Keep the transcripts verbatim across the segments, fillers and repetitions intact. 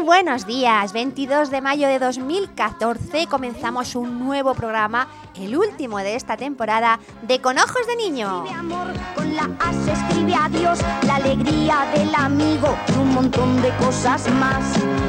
buenos días. veintidós de mayo de dos mil catorce comenzamos un nuevo programa, el último de esta temporada de Con Ojos de Niño. Escribe amor, con la A se escribe adiós, la alegría del amigo y un montón de cosas más.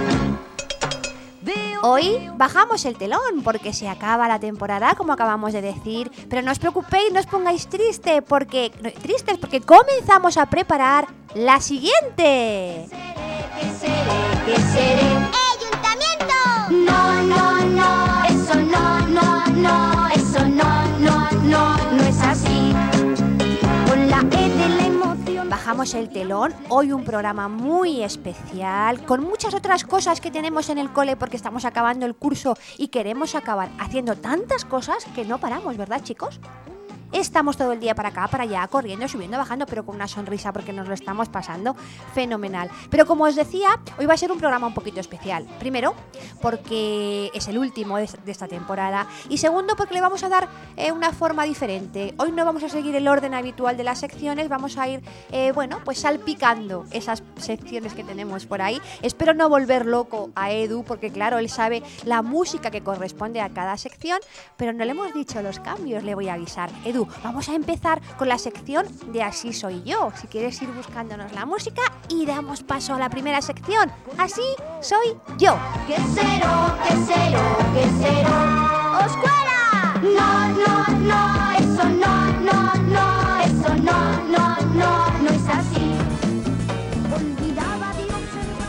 Hoy bajamos el telón porque se acaba la temporada, como acabamos de decir, pero no os preocupéis, no os pongáis triste porque, no, tristes porque comenzamos a preparar la siguiente. ¿Qué seré? ¿Qué seré? ¡Ayuntamiento! No, no, no, eso no, no, no, eso no, no, no, no es así. Con la E de la emoción. Bajamos el telón, hoy un programa muy especial, con muchas otras cosas que tenemos en el cole porque estamos acabando el curso y queremos acabar haciendo tantas cosas que no paramos, ¿verdad, chicos? Estamos todo el día para acá, para allá, corriendo, subiendo, bajando, pero con una sonrisa porque nos lo estamos pasando fenomenal. Pero como os decía, hoy va a ser un programa un poquito especial. Primero, porque es el último de esta temporada. Y segundo, porque le vamos a dar eh, una forma diferente. Hoy no vamos a seguir el orden habitual de las secciones, vamos a ir, eh, bueno, pues salpicando esas secciones que tenemos por ahí. Espero no volver loco a Edu, porque claro, él sabe la música que corresponde a cada sección, pero no le hemos dicho los cambios, le voy a avisar. Edu, vamos a empezar con la sección de Así soy yo. Si quieres ir buscándonos la música y damos paso a la primera sección. Así soy yo. ¿Qué cero? ¿Qué cero? ¿Qué cero? ¡Oscuela! No, no, no, eso no, no, no, eso no, no, no, no es así. Olvidaba de observar.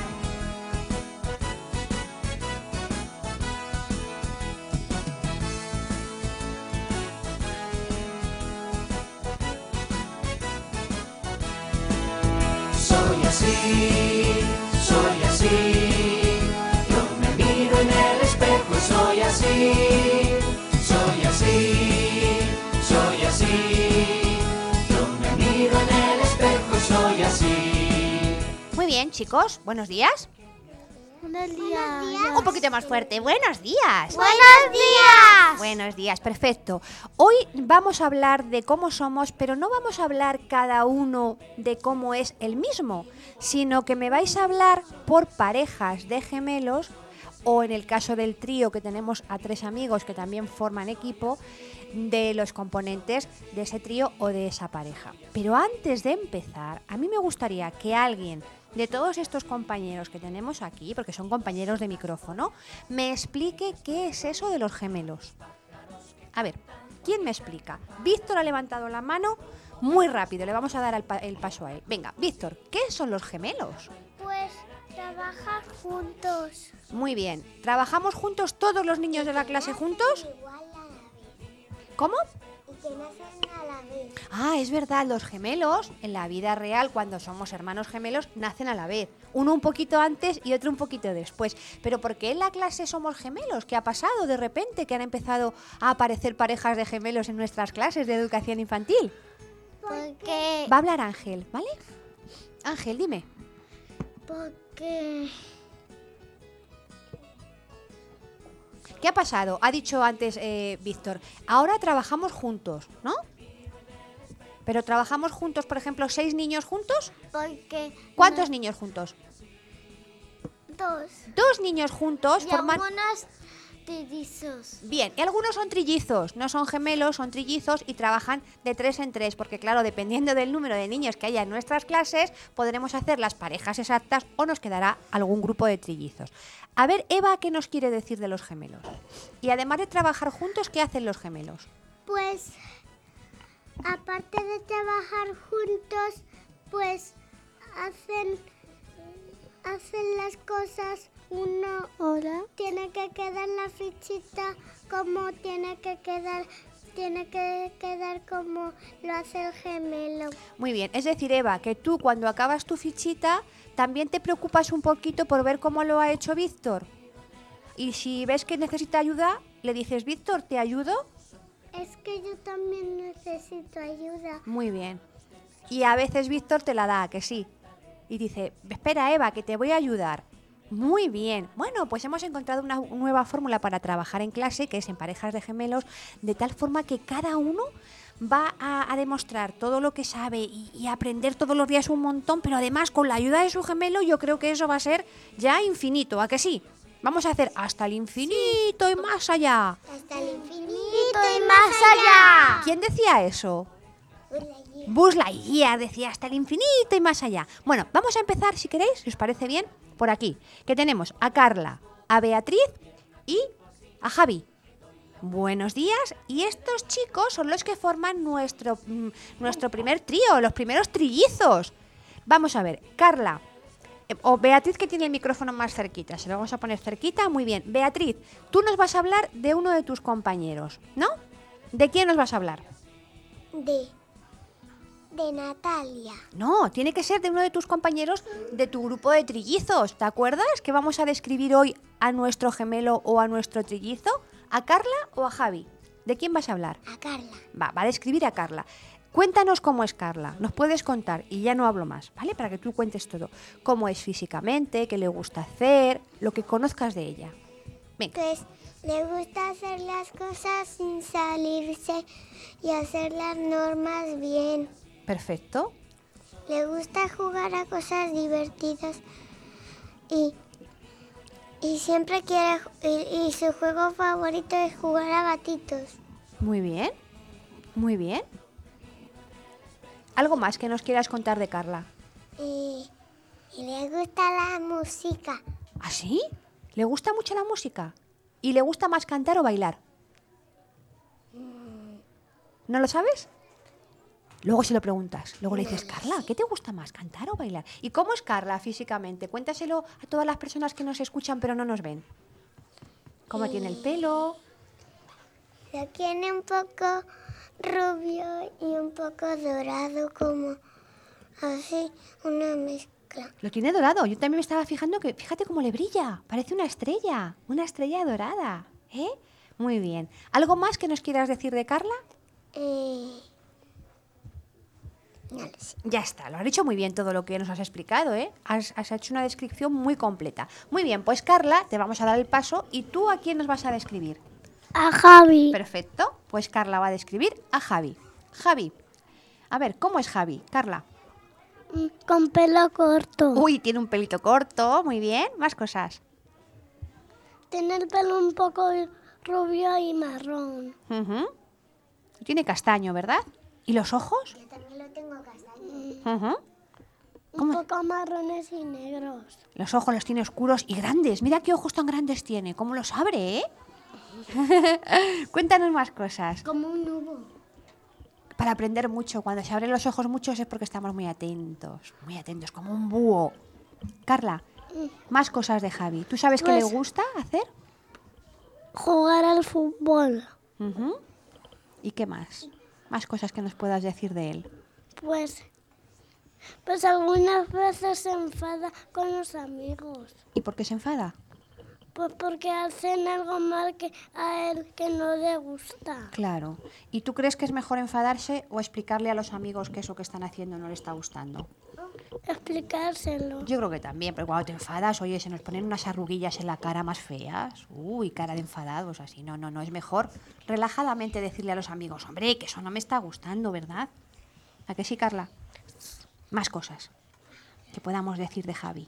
Soy así, soy así, yo me miro en el espejo y soy así, soy así, soy así, yo me miro en el espejo y soy así. Muy bien, chicos, buenos días. Buenos días. Un poquito más fuerte. Buenos días. Buenos días. Buenos días, perfecto. Hoy vamos a hablar de cómo somos, pero no vamos a hablar cada uno de cómo es el mismo, sino que me vais a hablar por parejas de gemelos o en el caso del trío que tenemos a tres amigos que también forman equipo, de los componentes de ese trío o de esa pareja. Pero antes de empezar, a mí me gustaría que alguien de todos estos compañeros que tenemos aquí, porque son compañeros de micrófono, me explique qué es eso de los gemelos. A ver, ¿quién me explica? Víctor ha levantado la mano muy rápido, le vamos a dar el, pa- el paso a él. Venga, Víctor, ¿qué son los gemelos? Pues trabajar juntos. Muy bien, ¿trabajamos juntos todos los niños de la clase juntos? ¿Cómo? Y que nacen a la vez. Ah, es verdad, los gemelos en la vida real, cuando somos hermanos gemelos, nacen a la vez. Uno un poquito antes y otro un poquito después. Pero ¿por qué en la clase somos gemelos? ¿Qué ha pasado de repente que han empezado a aparecer parejas de gemelos en nuestras clases de educación infantil? Porque. Va a hablar Ángel, ¿vale? Ángel, dime. Porque. ¿Qué ha pasado? Ha dicho antes eh, Víctor, ahora trabajamos juntos, ¿no? Pero trabajamos juntos, por ejemplo, seis niños juntos. Porque. ¿Cuántos niños juntos? Dos. Dos niños juntos Y forman... algunos trillizos. Bien, y algunos son trillizos, no son gemelos, son trillizos y trabajan de tres en tres, porque claro, dependiendo del número de niños que haya en nuestras clases, podremos hacer las parejas exactas o nos quedará algún grupo de trillizos. A ver, Eva, ¿qué nos quiere decir de los gemelos? Y además de trabajar juntos, ¿qué hacen los gemelos? Pues. Aparte de trabajar juntos, pues. Hacen. Hacen las cosas. Uno Hola. tiene que quedar la fichita como tiene que quedar, tiene que quedar como lo hace el gemelo. Muy bien, es decir, Eva, que tú cuando acabas tu fichita también te preocupas un poquito por ver cómo lo ha hecho Víctor. Y si ves que necesita ayuda, le dices, Víctor, ¿te ayudo? Es que yo también necesito ayuda. Muy bien. Y a veces Víctor te la da, que sí. Y dice, espera, Eva, que te voy a ayudar. Muy bien. Bueno, pues hemos encontrado una nueva fórmula para trabajar en clase, que es en parejas de gemelos, de tal forma que cada uno va a, a demostrar todo lo que sabe y, y aprender todos los días un montón, pero además con la ayuda de su gemelo yo creo que eso va a ser ya infinito, ¿a que sí? Vamos a hacer hasta el infinito y más allá. Hasta el infinito y más allá. ¿Quién decía eso? Buzz Lightyear. Buzz Lightyear decía hasta el infinito y más allá. Bueno, vamos a empezar, si queréis, si os parece bien, por aquí. Que tenemos a Carla, a Beatriz y a Javi. Buenos días. Y estos chicos son los que forman nuestro, mm, nuestro primer trío, los primeros trillizos. Vamos a ver, Carla, eh, o Beatriz, que tiene el micrófono más cerquita. Se lo vamos a poner cerquita, muy bien. Beatriz, tú nos vas a hablar de uno de tus compañeros, ¿no? ¿De quién nos vas a hablar? De, de Natalia. No, tiene que ser de uno de tus compañeros de tu grupo de trillizos. ¿Te acuerdas que vamos a describir hoy a nuestro gemelo o a nuestro trillizo? ¿A Carla o a Javi? ¿De quién vas a hablar? A Carla. Va, va a describir a Carla. Cuéntanos cómo es Carla. Nos puedes contar y ya no hablo más, ¿vale? Para que tú cuentes todo. Cómo es físicamente, qué le gusta hacer, lo que conozcas de ella. Venga. Pues le gusta hacer las cosas sin salirse y hacer las normas bien. Perfecto. Le gusta jugar a cosas divertidas y, y siempre quiere y, y su juego favorito es jugar a gatitos. Muy bien. Muy bien. ¿Algo más que nos quieras contar de Carla? Y, y le gusta la música. ¿Ah, sí? ¿Le gusta mucho la música? ¿Y le gusta más cantar o bailar? ¿No lo sabes? Luego se lo preguntas. Luego le dices, Carla, ¿qué te gusta más, cantar o bailar? ¿Y cómo es Carla físicamente? Cuéntaselo a todas las personas que nos escuchan pero no nos ven. ¿Cómo tiene el pelo? Lo tiene un poco rubio y un poco dorado, como así, una mezcla. Lo tiene dorado. Yo también me estaba fijando que, fíjate cómo le brilla. Parece una estrella. Una estrella dorada. ¿Eh? Muy bien. ¿Algo más que nos quieras decir de Carla? Eh, no lo sé. Ya está, lo has dicho muy bien todo lo que nos has explicado, ¿eh? Has, has hecho una descripción muy completa. Muy bien, pues Carla, te vamos a dar el paso y tú ¿a quién nos vas a describir? A Javi. Perfecto, pues Carla va a describir a Javi. Javi, a ver, ¿cómo es Javi? Carla. Con pelo corto. Uy, tiene un pelito corto, muy bien, más cosas. Tiene el pelo un poco rubio y marrón. Ujú. Tiene castaño, ¿verdad? ¿Y los ojos? Yo también lo tengo castaño. Ujú. Un ¿Cómo? poco marrones y negros. Los ojos los tiene oscuros y grandes. Mira qué ojos tan grandes tiene. ¿Cómo los abre, eh? Cuéntanos más cosas. Como un nubo. Para aprender mucho. Cuando se abren los ojos muchos es porque estamos muy atentos. Muy atentos, como un búho. Carla, más cosas de Javi. ¿Tú sabes qué le Pues- gusta hacer? Jugar al fútbol. Ujú. ¿Y qué más? Más cosas que nos puedas decir de él. Pues, pues algunas veces se enfada con los amigos. ¿Y por qué se enfada? Pues porque hacen algo mal que a él que no le gusta. Claro. ¿Y tú crees que es mejor enfadarse o explicarle a los amigos que eso que están haciendo no le está gustando? Explicárselo. Yo creo que también, pero cuando te enfadas, oye, se nos ponen unas arruguillas en la cara más feas. Uy, cara de enfadados, así. No, no, no, es mejor relajadamente decirle a los amigos, hombre, que eso no me está gustando, ¿verdad? ¿A que sí, Carla? Más cosas que podamos decir de Javi.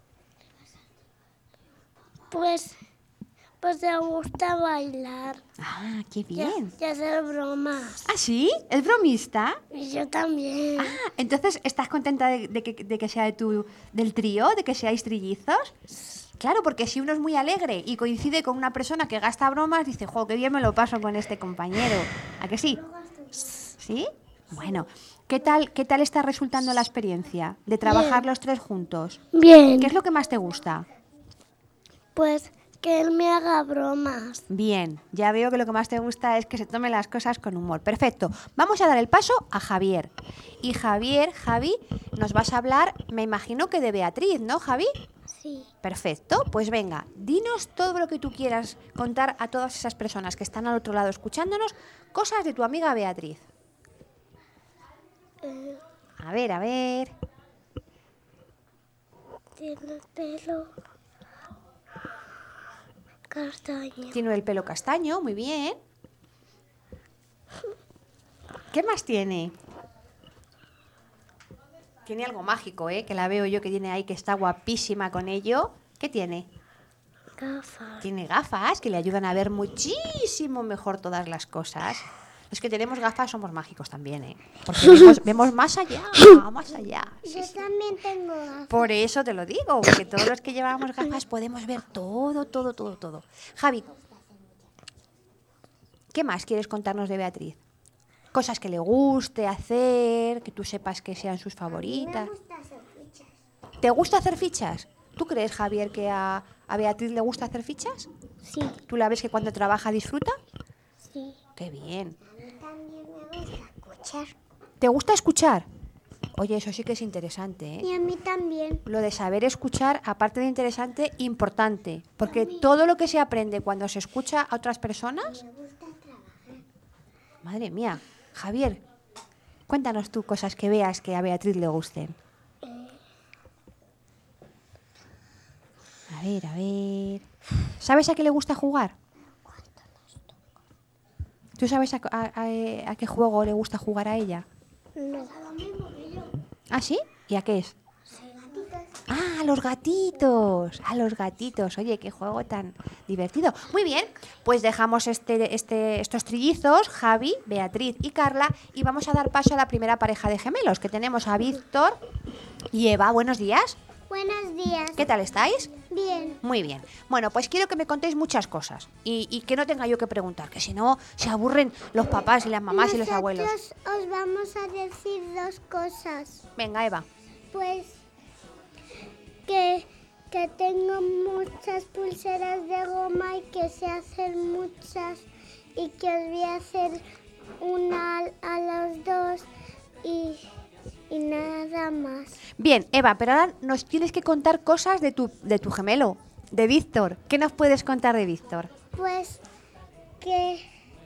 Pues, pues le gusta bailar Ah, qué y, bien. y hacer bromas. ¿Ah, sí? ¿Es bromista? Y yo también. Ah, entonces, ¿estás contenta de, de que, de que sea de tu, del trío, de que seáis trillizos? Claro, porque si uno es muy alegre y coincide con una persona que gasta bromas, dice, jo, qué bien me lo paso con este compañero. ¿A que sí? ¿Sí? Bueno, ¿qué tal, qué tal está resultando la experiencia de trabajar los tres juntos? Bien. ¿Qué es lo que más te gusta? Pues que él me haga bromas. Bien, ya veo que lo que más te gusta es que se tome las cosas con humor. Perfecto. Vamos a dar el paso a Javier. Y Javier, Javi, nos vas a hablar, me imagino que de Beatriz, ¿no, Javi? Sí. Perfecto. Pues venga, dinos todo lo que tú quieras contar a todas esas personas que están al otro lado escuchándonos, cosas de tu amiga Beatriz. Eh, A ver, a ver. tiene el pelo castaño. Tiene el pelo castaño, muy bien. ¿Qué más tiene? Tiene algo mágico, ¿eh? Que la veo yo que tiene ahí, que está guapísima con ello. ¿Qué tiene? Gafas. Tiene gafas que le ayudan a ver muchísimo mejor todas las cosas. Los que tenemos gafas somos mágicos también, ¿eh? Porque vemos, vemos más allá, más allá. Sí, Yo sí. también tengo gafas. Por eso te lo digo, porque todos los que llevamos gafas podemos ver todo, todo, todo, todo. Javi, ¿qué más quieres contarnos de Beatriz? Cosas que le guste hacer, que tú sepas que sean sus favoritas. Me gusta hacer fichas. ¿Te gusta hacer fichas? ¿Tú crees, Javier, que a, a Beatriz le gusta hacer fichas? Sí, ¿Tú la ves que cuando trabaja disfruta? sí. ¡Qué bien! A mí también me gusta escuchar. ¿Te gusta escuchar? Oye, eso sí que es interesante, ¿eh? Y a mí también. Lo de saber escuchar, aparte de interesante, importante. Porque todo lo que se aprende cuando se escucha a otras personas... Me gusta trabajar. Madre mía. Javier, cuéntanos tú cosas que veas que a Beatriz le gusten. A ver, a ver... ¿Sabes a qué le gusta jugar? ¿Tú sabes a, a- a- a qué juego le gusta jugar a ella? No. ¿Ah, sí? ¿Y a qué es? Ah, a los gatitos, a los gatitos. Oye, qué juego tan divertido. Muy bien, pues dejamos este, este, estos trillizos, Javi, Beatriz y Carla, y vamos a dar paso a la primera pareja de gemelos, que tenemos a Víctor y Eva. Buenos días. Buenos días. ¿Qué tal estáis? Bien. Muy bien. Bueno, pues quiero que me contéis muchas cosas y, y que no tenga yo que preguntar, que si no se aburren los papás y las mamás y los abuelos. Nosotros os vamos a decir dos cosas. Venga, Eva. Pues que, que tengo muchas pulseras de goma y que sé hacer muchas y que os voy a hacer una a, a los dos y, y nada más. Bien, Eva, pero ahora nos tienes que contar cosas de tu, de tu gemelo, de Víctor. ¿Qué nos puedes contar de Víctor? Pues que,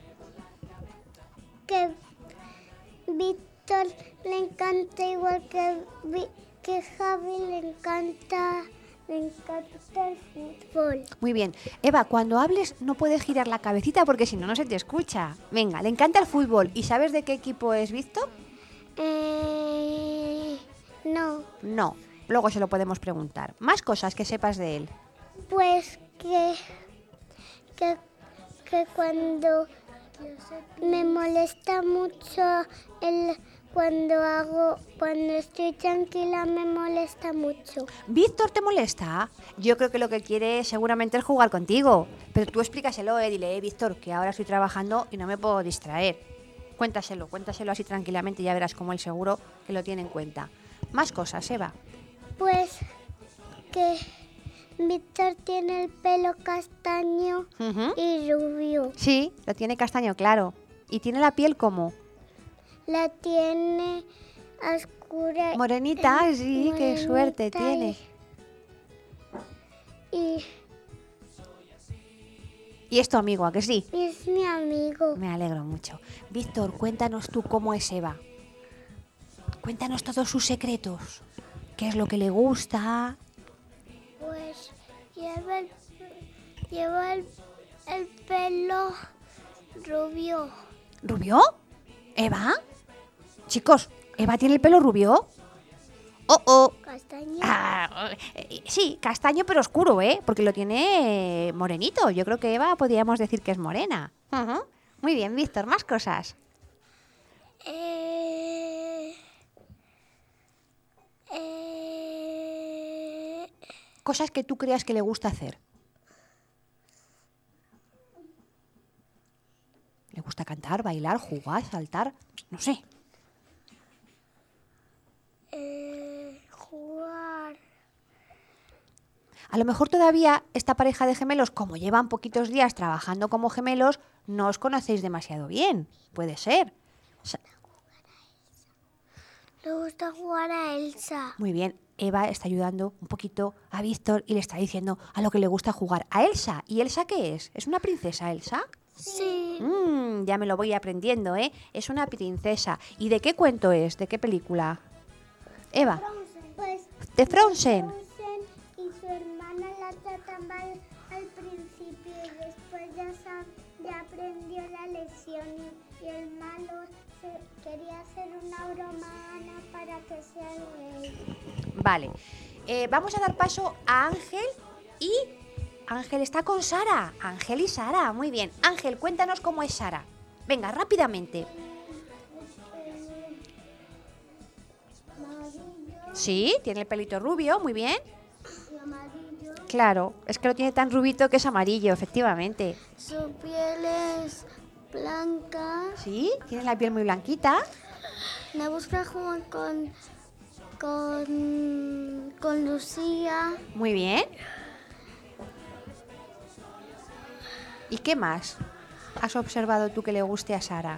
que Víctor le encanta igual que, Vi- que Javi le encanta, le encanta el fútbol. Muy bien. Eva, cuando hables no puedes girar la cabecita porque si no, no se te escucha. Venga, le encanta el fútbol. ¿Y sabes de qué equipo es Víctor? Eh, no, No. Luego se lo podemos preguntar. Más cosas que sepas de él. pues que, que, que cuando me molesta mucho el cuando hago cuando estoy tranquila me molesta mucho. ¿Víctor te molesta? Yo creo que lo que quiere seguramente es jugar contigo. Pero tú explícaselo, eh. Dile, eh, Víctor, que ahora estoy trabajando y no me puedo distraer. Cuéntaselo, cuéntaselo así tranquilamente y ya verás cómo él seguro que lo tiene en cuenta. Más cosas, Eva. Pues que Víctor tiene el pelo castaño Ujú. y rubio. Sí, lo tiene castaño claro. ¿Y tiene la piel como? La tiene oscura. Morenita, eh, sí, qué suerte morenita tiene. Y, Y es tu amigo, ¿a que sí? y es mi amigo. Me alegro mucho. Víctor, cuéntanos tú cómo es Eva. Cuéntanos todos sus secretos. ¿Qué es lo que le gusta? Pues lleva el, lleva el, el pelo rubio. ¿Rubio? ¿Eva? Chicos, ¿Eva tiene el pelo rubio? Oh, oh. Castaño. Ah, eh, sí, castaño pero oscuro, ¿eh? Porque lo tiene eh, morenito. Yo creo que Eva podríamos decir que es morena. Ujú. Muy bien, Víctor, más cosas. Eh, eh, Cosas que tú creas que le gusta hacer. ¿Le gusta cantar, bailar, jugar, saltar? No sé. eh, jugar. A lo mejor todavía esta pareja de gemelos, como llevan poquitos días trabajando como gemelos, no os conocéis demasiado bien. Puede ser. O sea, Le gusta jugar a Elsa. muy bien, Eva está ayudando un poquito a Víctor y le está diciendo a lo que le gusta jugar. A Elsa. ¿Y Elsa qué es? ¿Es una princesa, Elsa? Sí. Mm, ya me lo voy aprendiendo, ¿eh? Es una princesa. ¿Y de qué cuento es? ¿De qué película? Eva, Pues de Frozen. Frozen y su hermana la tratan mal al principio y después ya, sab- ya aprendió la lección y, y el malo se, quería hacer una broma a Ana para que sea el rey. Vale. Eh, vamos a dar paso a Ángel y... Ángel está con Sara. Ángel y Sara. Muy bien. Ángel, cuéntanos cómo es Sara. Venga, rápidamente. Sí, tiene el pelito rubio, muy bien. Y amarillo. Claro, es que lo tiene tan rubito que es amarillo, efectivamente. Su piel es blanca. Sí, tiene la piel muy blanquita. Me gusta jugar con, con, con Lucía. Muy bien. ¿Y qué más has observado tú que le guste a Sara?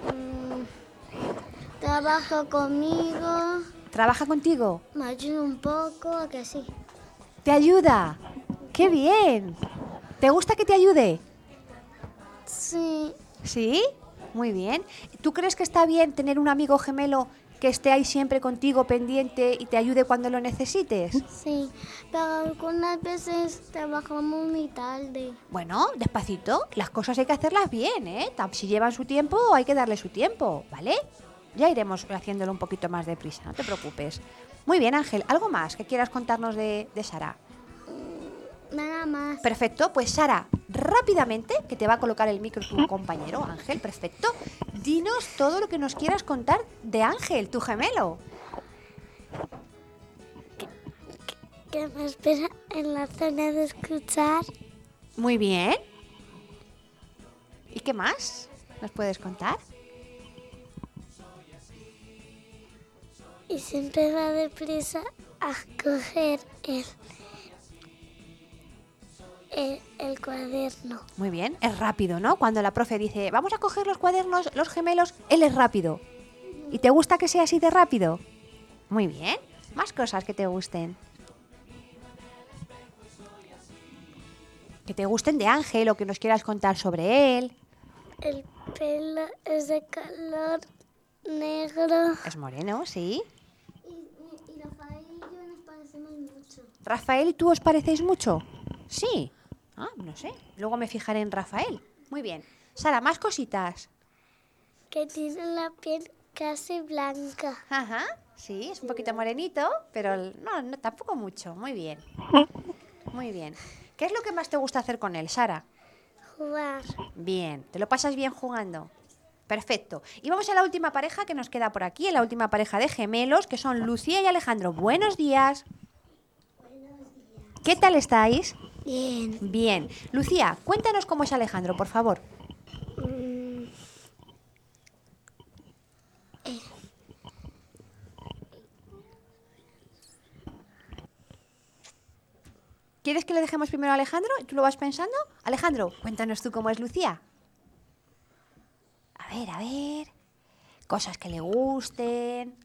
Mm, trabaja conmigo. ¿Trabaja contigo? Me ayuda un poco, ¿a que sí? ¿Te ayuda? ¡Qué bien! ¿Te gusta que te ayude? Sí. ¿Sí? Muy bien. ¿Tú crees que está bien tener un amigo gemelo que esté ahí siempre contigo, pendiente y te ayude cuando lo necesites? Sí, pero algunas veces trabajamos muy tarde. Bueno, despacito. Las cosas hay que hacerlas bien, ¿eh? Si llevan su tiempo, hay que darle su tiempo, ¿vale? Ya iremos haciéndolo un poquito más deprisa, no te preocupes. Muy bien, Ángel. ¿Algo más que quieras contarnos de, de Sara? Nada más. Perfecto, pues Sara, rápidamente, que te va a colocar el micro tu compañero, Ángel, perfecto. Dinos todo lo que nos quieras contar de Ángel, tu gemelo. Que me espera en la zona de escuchar. Muy bien. ¿Y qué más nos puedes contar? Y siempre va deprisa a coger el, el, el cuaderno. Muy bien, es rápido, ¿no? Cuando la profe dice, vamos a coger los cuadernos, los gemelos, él es rápido. ¿Y te gusta que sea así de rápido? Muy bien. Más cosas que te gusten. Que te gusten de Ángel o que nos quieras contar sobre él. El pelo es de color negro. Es moreno, sí. Y, y, y Rafael y yo nos parecemos mucho. ¿Rafael y tú os parecéis mucho? Sí. Ah, no sé. Luego me fijaré en Rafael. Muy bien. Sara, más cositas. Que tiene la piel casi blanca. Ajá. Sí, es un poquito morenito, pero no, no, tampoco mucho. Muy bien. Muy bien. ¿Qué es lo que más te gusta hacer con él, Sara? Jugar. Bien. ¿Te lo pasas bien jugando? Perfecto. Y vamos a la última pareja que nos queda por aquí, la última pareja de gemelos, que son Lucía y Alejandro. Buenos días. Buenos días. ¿Qué tal estáis? Bien. Bien. Lucía, cuéntanos cómo es Alejandro, por favor. Mm. Eh. ¿Quieres que le dejemos primero a Alejandro y tú lo vas pensando? Alejandro, cuéntanos tú cómo es Lucía. A ver, a ver. Cosas que le gusten.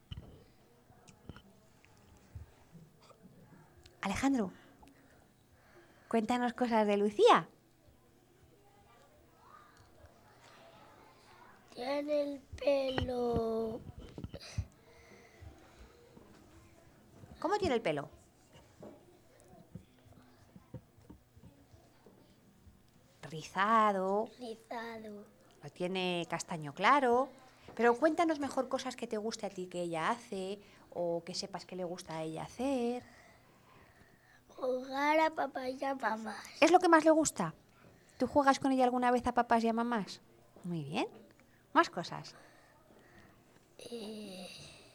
Alejandro, cuéntanos cosas de Lucía. Tiene el pelo. ¿Cómo tiene el pelo? Rizado, Rizado. lo tiene castaño claro. Pero cuéntanos mejor cosas que te guste a ti que ella hace o que sepas que le gusta a ella hacer. Jugar a papá y a mamá. ¿Es lo que más le gusta? ¿Tú juegas con ella alguna vez a papás y a mamás? Muy bien. Más cosas. Eh,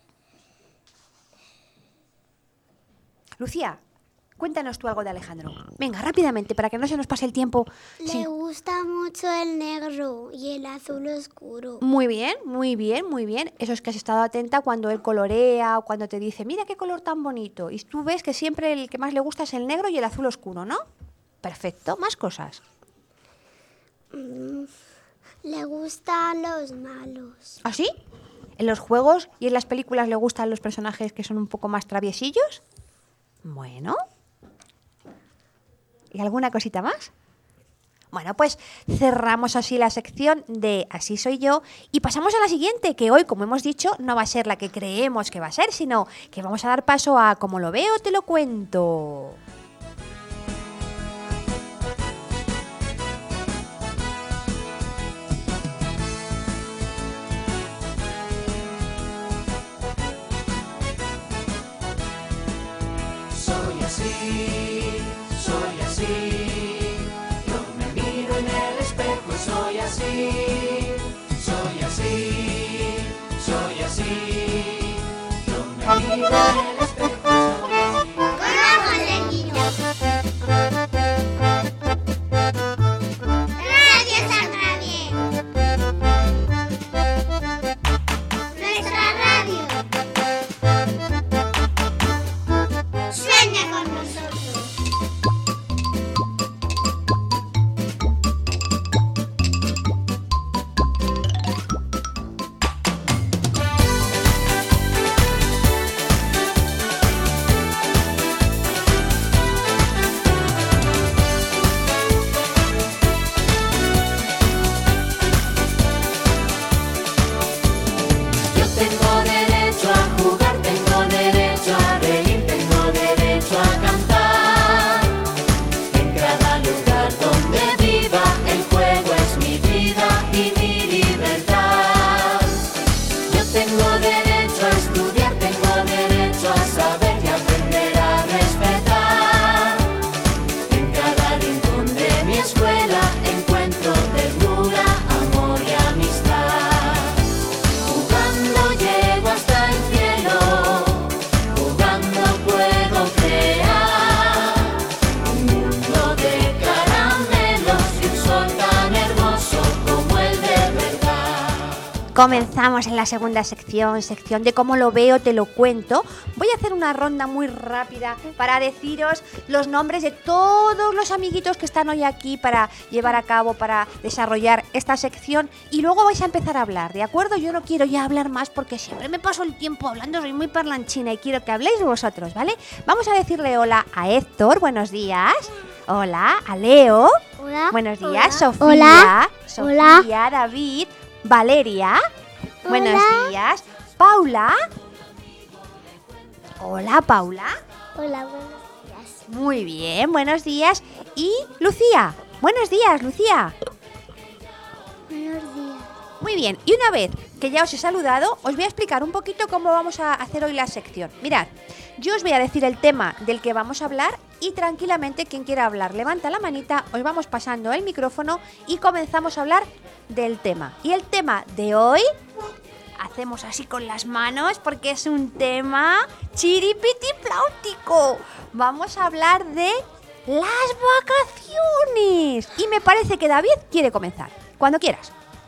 Lucía, cuéntanos tú algo de Alejandro. Venga, rápidamente, para que no se nos pase el tiempo. Le sin- gusta mucho el negro y el azul oscuro. Muy bien, muy bien, muy bien. Eso es que has estado atenta cuando él colorea o cuando te dice, mira qué color tan bonito. Y tú ves que siempre el que más le gusta es el negro y el azul oscuro, ¿no? Perfecto, más cosas. Mm, le gustan los malos. ¿Ah, sí? ¿En los juegos y en las películas le gustan los personajes que son un poco más traviesillos? Bueno. ¿Y alguna cosita más? Bueno, pues cerramos así la sección de Así soy yo y pasamos a la siguiente, que hoy, como hemos dicho, no va a ser la que creemos que va a ser, sino que vamos a dar paso a Como lo veo, te lo cuento. así, soy así. Yo me miro en el espejo y soy así, soy así, soy así. Yo me miro en el espejo y soy así. Con ojos de niño. Radio San Javier. Nuestra radio. Sueña con nosotros. Yo tengo derecho a jugar, tengo derecho a reír, tengo derecho a cantar. En cada lugar donde viva, el juego es mi vida y mi libertad. Yo tengo derecho a estudiar, tengo derecho a saber y aprender a respetar. En cada rincón de mi escuela encuentro ternura, amor y amistad. Jugando llego hasta el cielo, jugando puedo crear un mundo de caramelos y un sol tan hermoso como el de verdad. Comenzamos en la segunda sección, sección de cómo lo veo, te lo cuento. Voy a hacer una ronda muy rápida para deciros los nombres de todos los amiguitos que están hoy aquí para llevar a cabo, para desarrollar esta sección y luego vais a empezar a hablar, ¿de acuerdo? Yo no quiero ya hablar más porque siempre me paso el tiempo hablando, soy muy parlanchina y quiero que habléis vosotros, ¿vale? Vamos a decirle hola a Héctor, buenos días. Hola, a Leo. Hola. Buenos días, Hola. Sofía. Hola. Sofía, David, Valeria. Buenos Hola. días. Paula. Hola, Paula. Hola, buenos días. Muy bien, buenos días. Y Lucía. Buenos días, Lucía. Buenos días. Muy bien, y una vez que ya os he saludado, os voy a explicar un poquito cómo vamos a hacer hoy la sección. Mirad, yo os voy a decir el tema del que vamos a hablar y tranquilamente quien quiera hablar levanta la manita, os vamos pasando el micrófono y comenzamos a hablar del tema. Y el tema de hoy, hacemos así con las manos porque es un tema chiripitipláutico. Vamos a hablar de las vacaciones. Y me parece que David quiere comenzar. Cuando quieras.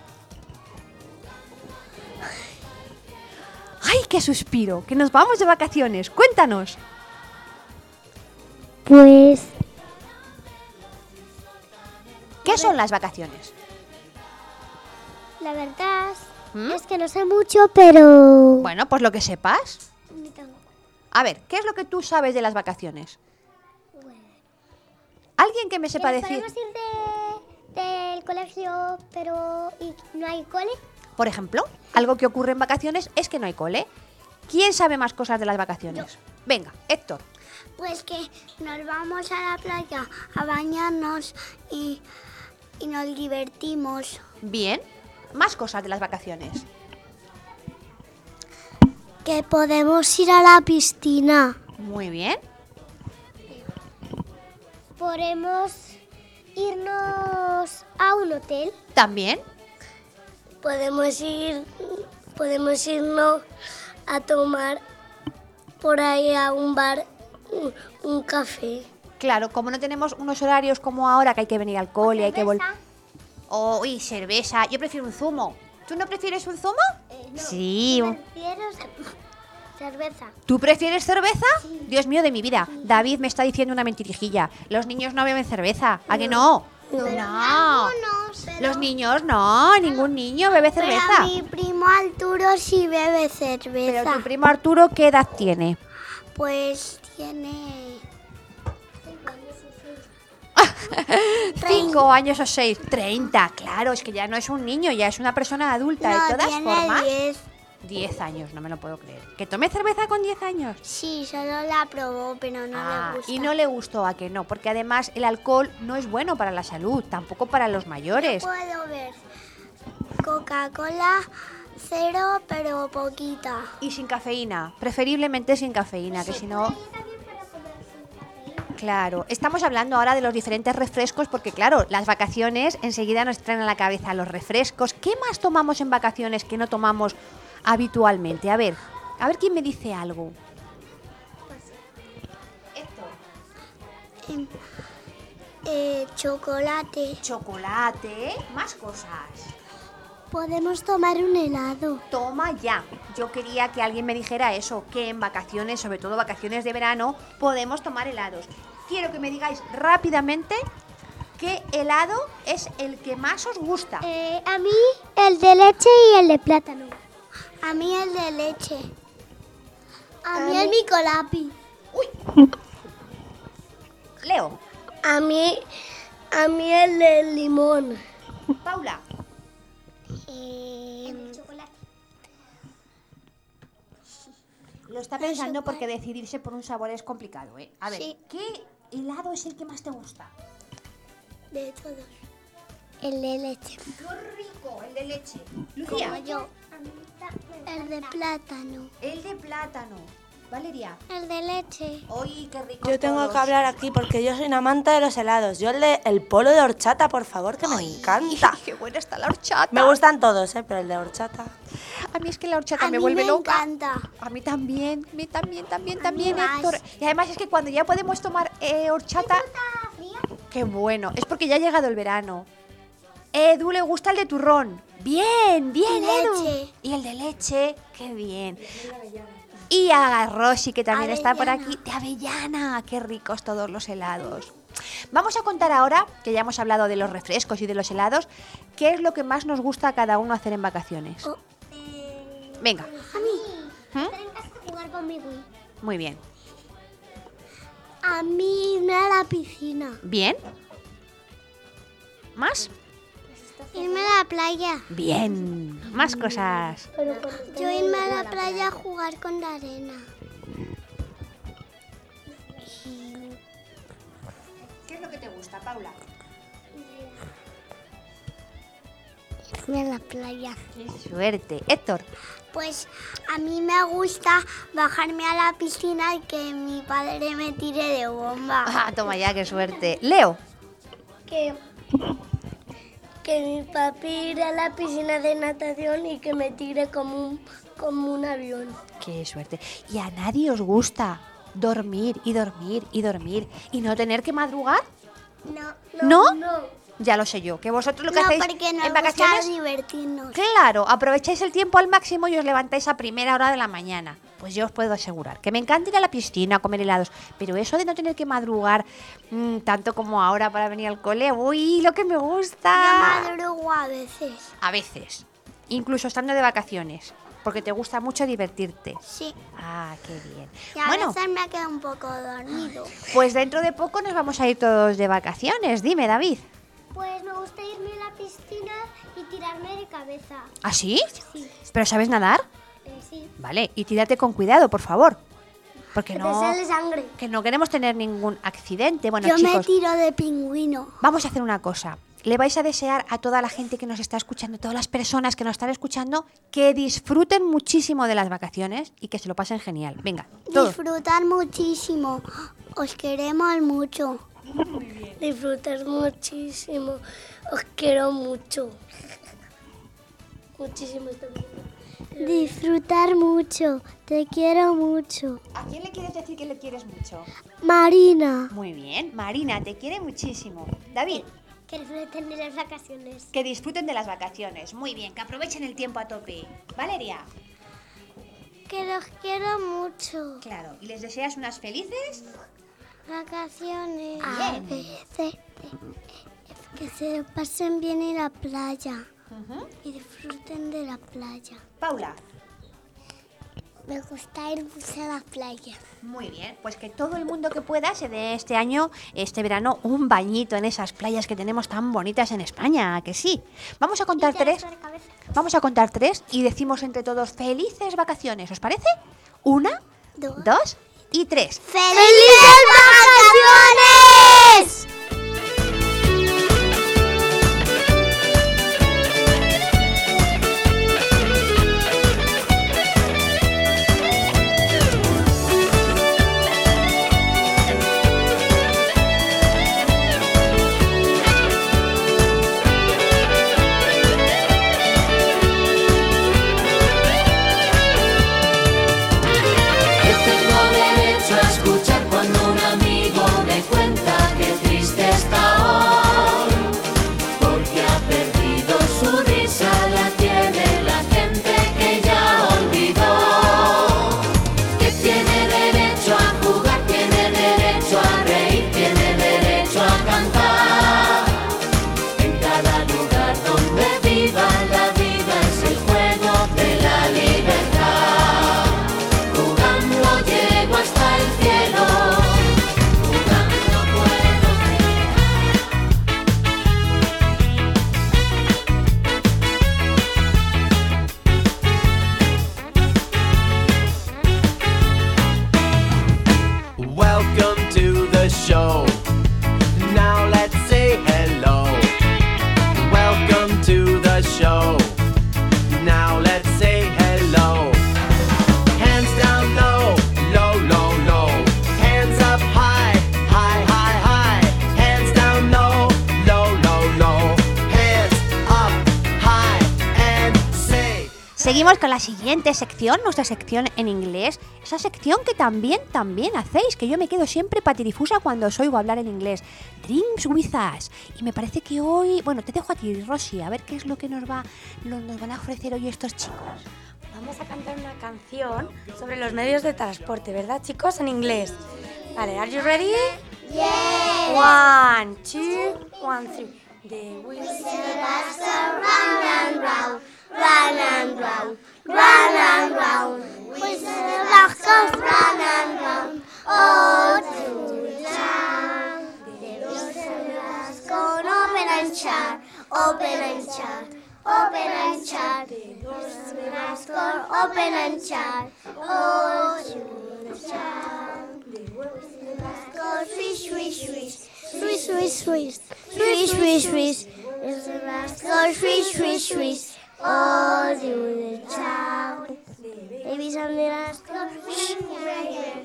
¡Ay, qué suspiro! Que nos vamos de vacaciones. Cuéntanos. Pues ¿Qué son las vacaciones? la verdad ¿Mm? es que no sé mucho, pero... Bueno, pues lo que sepas. Ni tan- A ver, ¿qué es lo que tú sabes de las vacaciones? ¿Alguien que me sepa ¿Que nos decir? podemos ir de- del colegio, pero y no hay cole? Por ejemplo, algo que ocurre en vacaciones es que no hay cole. ¿Quién sabe más cosas de las vacaciones? Venga, Héctor. Pues que nos vamos a la playa a bañarnos y, y nos divertimos. Bien. Más cosas de las vacaciones. Que podemos ir a la piscina. Muy bien. Podemos irnos a un hotel. También. Podemos ir, podemos irnos a tomar por ahí a un bar un, un café. Claro, como no tenemos unos horarios como ahora que hay que venir al cole, hay que volver. Oh, y cerveza. Yo prefiero un zumo. ¿Tú no prefieres un zumo? Sí. un- Prefiero cerveza. ¿Tú prefieres cerveza? Dios mío de mi vida. David me está diciendo una mentirijilla. Los niños no beben cerveza. ¿A que no? No. Los niños no. Ningún niño bebe cerveza. Pero mi primo Arturo sí bebe cerveza. Pero tu primo Arturo, ¿qué edad tiene? Pues tiene... Cinco años o seis. Treinta. Claro, es que ya no es un niño, ya es una persona adulta. No, de todas tiene formas. diez. Diez años, no me lo puedo creer. ¿Que tome cerveza con diez años? Sí, solo la probó, pero no Ah, le gusta. y no le gustó, ¿a que no? Porque además el alcohol no es bueno para la salud, tampoco para los mayores. Puedo ver Coca-Cola cero, pero poquita. Y sin cafeína, preferiblemente sin cafeína, que si no... Claro, estamos hablando ahora de los diferentes refrescos porque, claro, las vacaciones enseguida nos traen a la cabeza los refrescos. ¿Qué más tomamos en vacaciones que no tomamos habitualmente? A ver, a ver quién me dice algo. Em, eh, chocolate. Chocolate, más cosas. Podemos tomar un helado. Toma ya. Yo quería que alguien me dijera eso, que en vacaciones, sobre todo vacaciones de verano, podemos tomar helados. Quiero que me digáis rápidamente qué helado es el que más os gusta. Eh, a mí el de leche y el de plátano. A mí el de leche. A, mí el Micolapi. Uy. Leo. A mí, a mí el de limón. Paula. Eh, el de chocolate. Lo está pensando porque decidirse por un sabor es complicado, ¿eh? A ver, Sí. ¿qué helado es el que más te gusta? De todos. El de leche. ¡Qué rico! El de leche. Lucía. yo. El de plátano. El de plátano. Valeria. El de leche. ¡Uy, qué rico! Yo tengo todos! que hablar aquí porque yo soy una amante de los helados. Yo el de el polo de horchata, por favor, que me encanta. ¡Qué buena está la horchata! Me gustan todos, ¿eh? Pero el de horchata. A mí es que la horchata A me mí vuelve me loca. encanta. A mí también, a mí también, también, A también, mí más. Héctor. Y además es que cuando ya podemos tomar eh, horchata... ¡Qué bueno! Es porque ya ha llegado el verano. Edu le gusta el de turrón. Bien, bien, Y Edu. leche. Y el de leche, qué bien. Y a Roshi, que también está por Avellana. aquí, de avellana. Qué ricos todos los helados. Vamos a contar ahora, que ya hemos hablado de los refrescos y de los helados, qué es lo que más nos gusta a cada uno hacer en vacaciones. Oh. Venga, A mí. ¿Mm? Estar en casa a jugar con mi Wii. muy bien. A mí irme a la piscina. ¿Bien? ¿Más? Irme a la playa. Bien. Más cosas. Yo irme a la playa a jugar con la arena. ¿Qué es lo que te gusta, Paula? Irme a la playa. Qué suerte. Héctor. Pues a mí me gusta bajarme a la piscina y que mi padre me tire de bomba. Ah, toma ya, qué suerte. Leo. Que, que mi papi iré a la piscina de natación y que me tire como un, como un avión. Qué suerte. Y a nadie os gusta dormir y dormir y dormir y no tener que madrugar. No, ¿No? no. Ya lo sé yo, que vosotros lo que No, hacéis porque nos en gusta vacaciones, divertirnos. claro, aprovecháis el tiempo al máximo y os levantáis a primera hora de la mañana. Pues yo os puedo asegurar que me encanta ir a la piscina a comer helados, pero eso de no tener que madrugar mmm, tanto como ahora para venir al cole, uy, lo que me gusta. Yo madrugo a veces. A veces, incluso estando de vacaciones, porque te gusta mucho divertirte. Sí. Ah, qué bien. Y a Bueno, veces me quedo un poco dormido. pues dentro de poco nos vamos a ir todos de vacaciones. Dime, David. Pues me gusta irme a la piscina y tirarme de cabeza. ¿Ah, sí? Sí. ¿Pero sabes nadar? Eh, sí. Vale, y tírate con cuidado, por favor. Porque Que no, te sale sangre. que no queremos tener ningún accidente. Bueno, Yo me chicos, tiro de pingüino. vamos a hacer una cosa. Le vais a desear a toda la gente que nos está escuchando, todas las personas que nos están escuchando, que disfruten muchísimo de las vacaciones y que se lo pasen genial. Venga, todos. Disfrutar muchísimo. Os queremos mucho. Disfrutar muchísimo. Os quiero mucho. Muchísimo también. Disfrutar mucho. Te quiero mucho. ¿A quién le quieres decir que le quieres mucho? Marina. Muy bien, Marina, te quiere muchísimo. David, Que disfruten de las vacaciones. que disfruten de las vacaciones. Muy bien, que aprovechen el tiempo a tope. Valeria, Que los quiero mucho. claro, y les deseas unas felices. Vacaciones. A veces. Que se pasen bien en la playa. Y disfruten de la playa. Paula. Me gusta ir mucho a la playa. Muy bien, pues que todo el mundo que pueda se dé este año, este verano, un bañito en esas playas que tenemos tan bonitas en España, ¿a que sí? Vamos a contar tres, vamos a contar tres y decimos entre todos felices vacaciones, ¿os parece? Una, Dos. dos y tres. ¡Felices vacaciones! derecho a escuchar cuando un amigo me cuenta que triste está hoy, porque ha perdido su risa, la tiene la gente que ya olvidó. Que tiene derecho a jugar, tiene derecho a reír, tiene derecho a cantar. En cada lugar donde viva, la vida es el juego de la libertad. Jugando llego hasta el cielo, jugando puedo Welcome to the show. Now let's say hello. Welcome to the show. Now let's say hello. Hands down low, low, low, low. Hands up high, high, high, high. Hands down low, low, low, low. Hands up high and say. Seguimos con la siguiente sección, nuestra sección en inglés. Esa sección que también, también hacéis, que yo me quedo siempre patidifusa cuando os oigo hablar en inglés. Dreams with us. Y me parece que hoy... Bueno, te dejo a ti, Rosy, a ver qué es lo que nos, va, lo- nos van a ofrecer hoy estos chicos. Vamos a cantar una canción sobre los medios de transporte, ¿verdad, chicos? En inglés. Vale, ¿are you ready? Yeah. One, two, one, three. The wheels Run and round, run and round, run and round. With the box goes run and round, all through the town. The doors and glass go open and shut, open and shut, open and shut. The doors and glass go open and shut, all through the town. The doors and glass go swish, swish, swish, swish, swish, swish, swish, swish, swish. The glass go swish, swish, swish, all through the town. Babies on the last go swing, swing,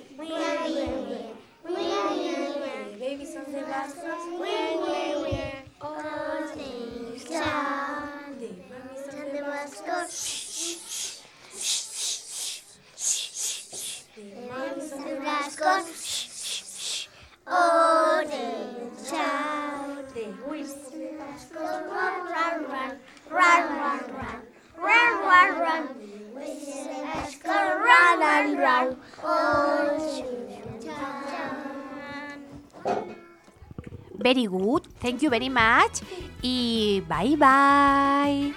babies on the last go swing, swing, all things down. Babies on the last go babies on the last go all things down. The wheels on the last go run, run, run, run, run, run, run, run, run. Let's go run and run all through the town. Very good, thank you very much. Y bye bye.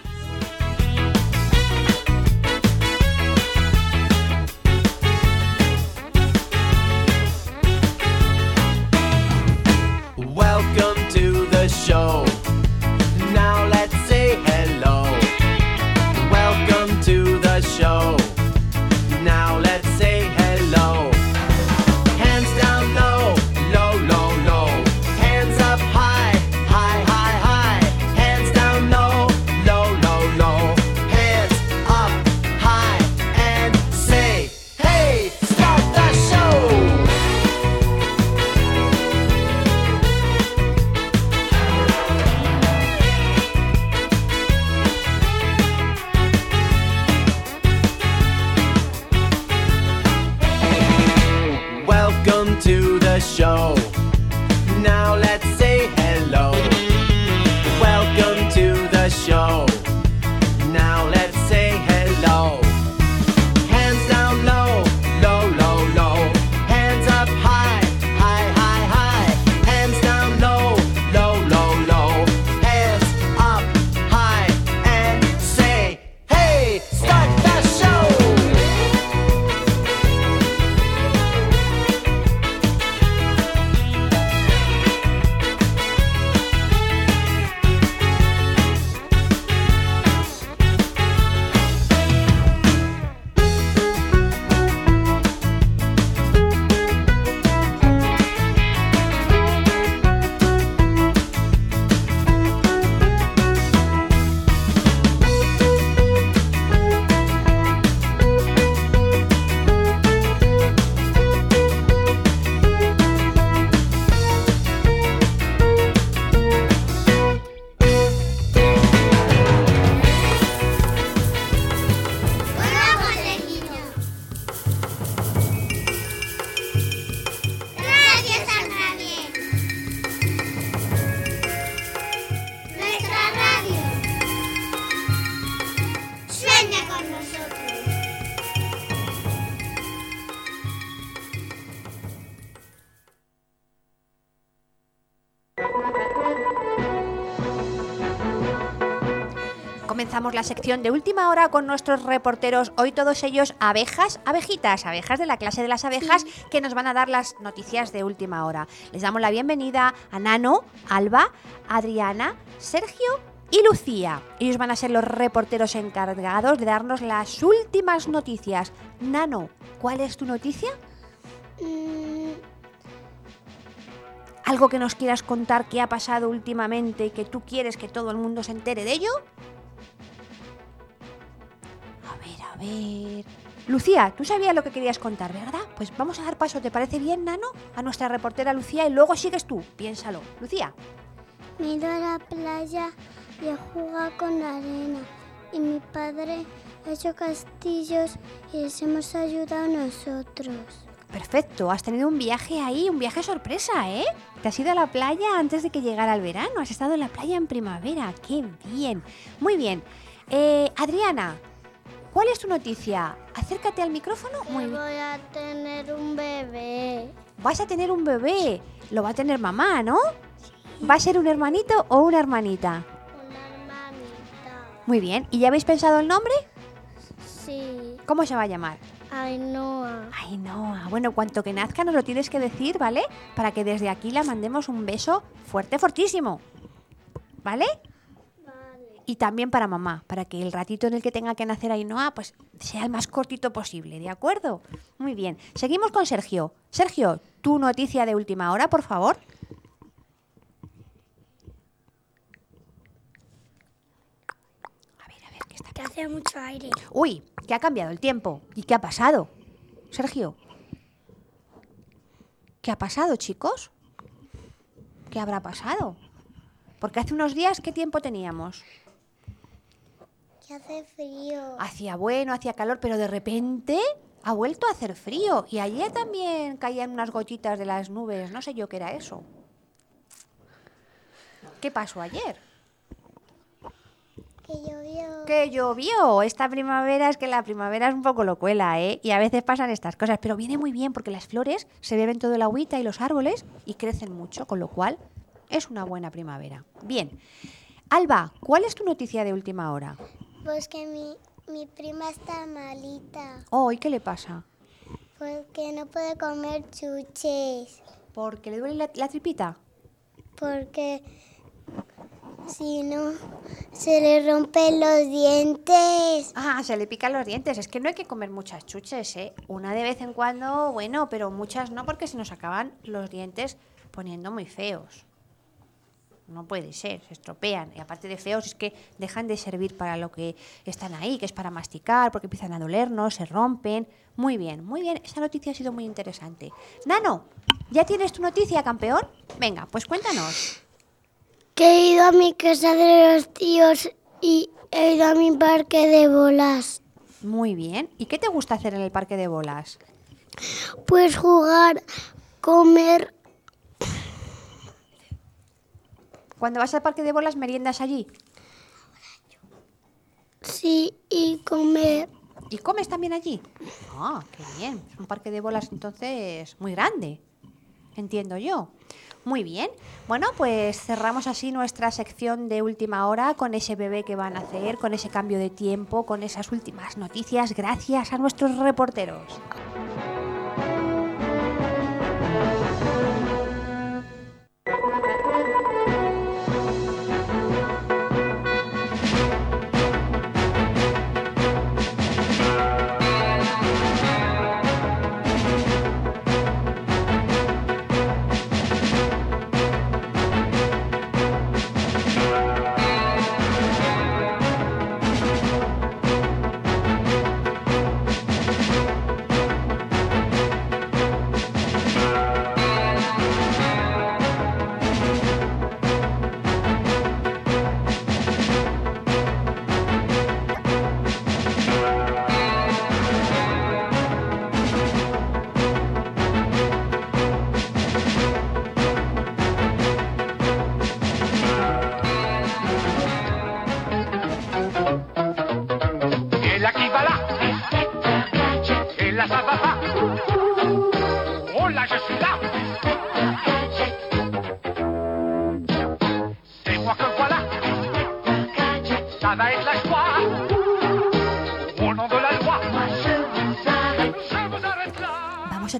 Welcome to the show. Now let's say hello. Welcome to the show. Now let's say hello. Hands down low, low, low, low. Hands up high, high, high, high. Hands down low, low, low, low. Hands up high and say, hey, start the show. Welcome to the show. Now let's say hello. Welcome to the show. Now let's say hello. Hands down low, low, low, low. Hands up high, high, high, high. Hands down low, low, low, low. Hands up high and say, hey, start the show. comenzamos la sección de última hora con nuestros reporteros, hoy todos ellos abejas, abejitas, abejas de la clase de las abejas, sí, que nos van a dar las noticias de última hora. Les damos la bienvenida a Nano, Alba, Adriana, Sergio y Lucía. Ellos van a ser los reporteros encargados de darnos las últimas noticias. Nano, ¿cuál es tu noticia? Mm. ¿Algo que nos quieras contar que ha pasado últimamente y que tú quieres que todo el mundo se entere de ello? A ver, a ver... Lucía, tú sabías lo que querías contar, ¿verdad? Pues vamos a dar paso, ¿te parece bien, Nano? A nuestra reportera Lucía y luego sigues tú. Piénsalo. Lucía. Me he ido a la playa y he jugado con la arena. Y mi padre ha hecho castillos y les hemos ayudado nosotros. Perfecto, has tenido un viaje ahí, un viaje sorpresa, ¿eh? Te has ido a la playa antes de que llegara el verano, has estado en la playa en primavera, ¡qué bien! Muy bien. Eh, Adriana, ¿cuál es tu noticia? Acércate al micrófono. Muy bien. Voy a tener un bebé. Vas a tener un bebé, lo va a tener mamá, ¿no? Sí. ¿Va a ser un hermanito o una hermanita? Una hermanita. Muy bien, ¿y ya habéis pensado el nombre? Sí. ¿Cómo se va a llamar? Ainhoa. Ainhoa. Bueno, cuanto que nazca nos lo tienes que decir, ¿vale? Para que desde aquí la mandemos un beso fuerte, fortísimo. ¿Vale? Vale. Y también para mamá, para que el ratito en el que tenga que nacer Ainhoa, pues sea el más cortito posible, ¿de acuerdo? Muy bien. Seguimos con Sergio. Sergio, tu noticia de última hora, por favor. A ver, a ver, ¿qué está? Que hace mucho aire. Uy, que ha cambiado el tiempo. ¿Y qué ha pasado? Sergio. ¿Qué ha pasado, chicos? ¿Qué habrá pasado? Porque hace unos días, ¿qué tiempo teníamos? Que hace frío. Hacía bueno, hacía calor, pero de repente ha vuelto a hacer frío. Y ayer también caían unas gotitas de las nubes. No sé yo qué era eso. ¿Qué pasó ayer? Que llovió. Que llovió. Esta primavera es que la primavera es un poco locuela, ¿eh? Y a veces pasan estas cosas, pero viene muy bien porque las flores se beben todo el agüita y los árboles y crecen mucho, con lo cual es una buena primavera. Bien. Alba, ¿cuál es tu noticia de última hora? Pues que mi, mi prima está malita. Oh, ¿y qué le pasa? Porque no puede comer chuches. ¿Porque le duele la, la tripita? Porque si no, se le rompen los dientes. Ah, se le pican los dientes. Es que no hay que comer muchas chuches, ¿eh? Una de vez en cuando, bueno, pero muchas no, porque se nos acaban los dientes poniendo muy feos. No puede ser, se estropean. Y aparte de feos, es que dejan de servir para lo que están ahí, que es para masticar, porque empiezan a dolernos, se rompen. Muy bien, muy bien. Esa noticia ha sido muy interesante. Nano, ¿ya tienes tu noticia, campeón? Venga, pues cuéntanos. Que he ido a mi casa de los tíos y he ido a mi parque de bolas. Muy bien. ¿Y qué te gusta hacer en el parque de bolas? Pues jugar, comer. Cuando vas al parque de bolas, ¿meriendas allí? Sí, y comer. ¿Y comes también allí? Ah, qué bien. Es un parque de bolas entonces muy grande. Entiendo yo. Muy bien. Bueno, pues cerramos así nuestra sección de última hora con ese bebé que van a hacer, con ese cambio de tiempo, con esas últimas noticias, gracias a nuestros reporteros. Nada es la escuela.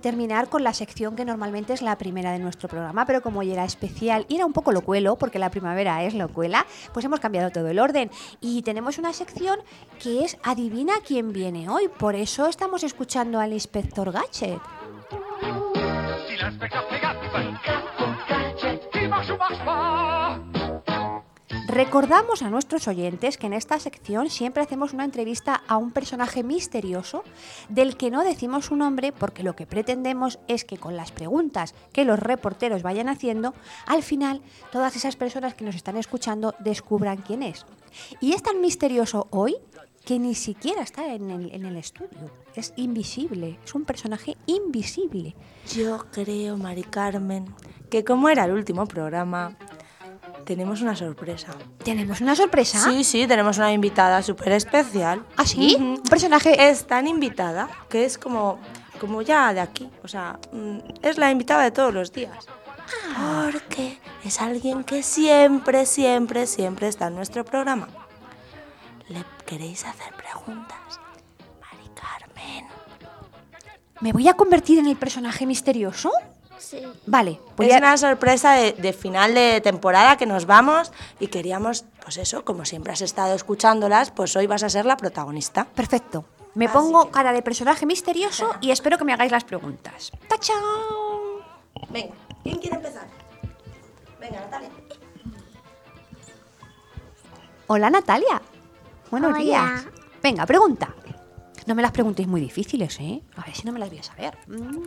terminar con la sección que normalmente es la primera de nuestro programa, pero como ya era especial y era un poco locuelo, porque la primavera es locuela, pues hemos cambiado todo el orden. Y tenemos una sección que es Adivina quién viene hoy. Por eso estamos escuchando al inspector Gadget. Si l'inspecteur Pégase va au capot gadget, il marche ou marche pas. Recordamos a nuestros oyentes que en esta sección siempre hacemos una entrevista a un personaje misterioso del que no decimos su nombre, porque lo que pretendemos es que con las preguntas que los reporteros vayan haciendo, al final todas esas personas que nos están escuchando descubran quién es. Y es tan misterioso hoy que ni siquiera está en el, en el estudio. Es invisible, es un personaje invisible. Yo creo, Mari Carmen, que como era el último programa, tenemos una sorpresa. ¿Tenemos una sorpresa? Sí, sí, tenemos una invitada súper especial. ¿Ah, sí? Uh-huh. Un personaje... Es tan invitada que es como, como ya de aquí. O sea, es la invitada de todos los días. Ah. Porque es alguien que siempre, siempre, siempre está en nuestro programa. ¿Le queréis hacer preguntas, Mari Carmen? ¿Me voy a convertir en el personaje misterioso? Sí. Vale. Voy es a... una sorpresa de, de final de temporada que nos vamos y queríamos, pues eso, como siempre has estado escuchándolas, pues hoy vas a ser la protagonista. Perfecto. Me Así pongo que... cara de personaje misterioso y espero que me hagáis las preguntas. ¡Tachán! Venga, ¿quién quiere empezar? Venga, Natalia. Hola, Natalia. Buenos Hola. días. Venga, pregunta. No me las preguntéis muy difíciles, ¿eh? A ver si no me las voy a saber.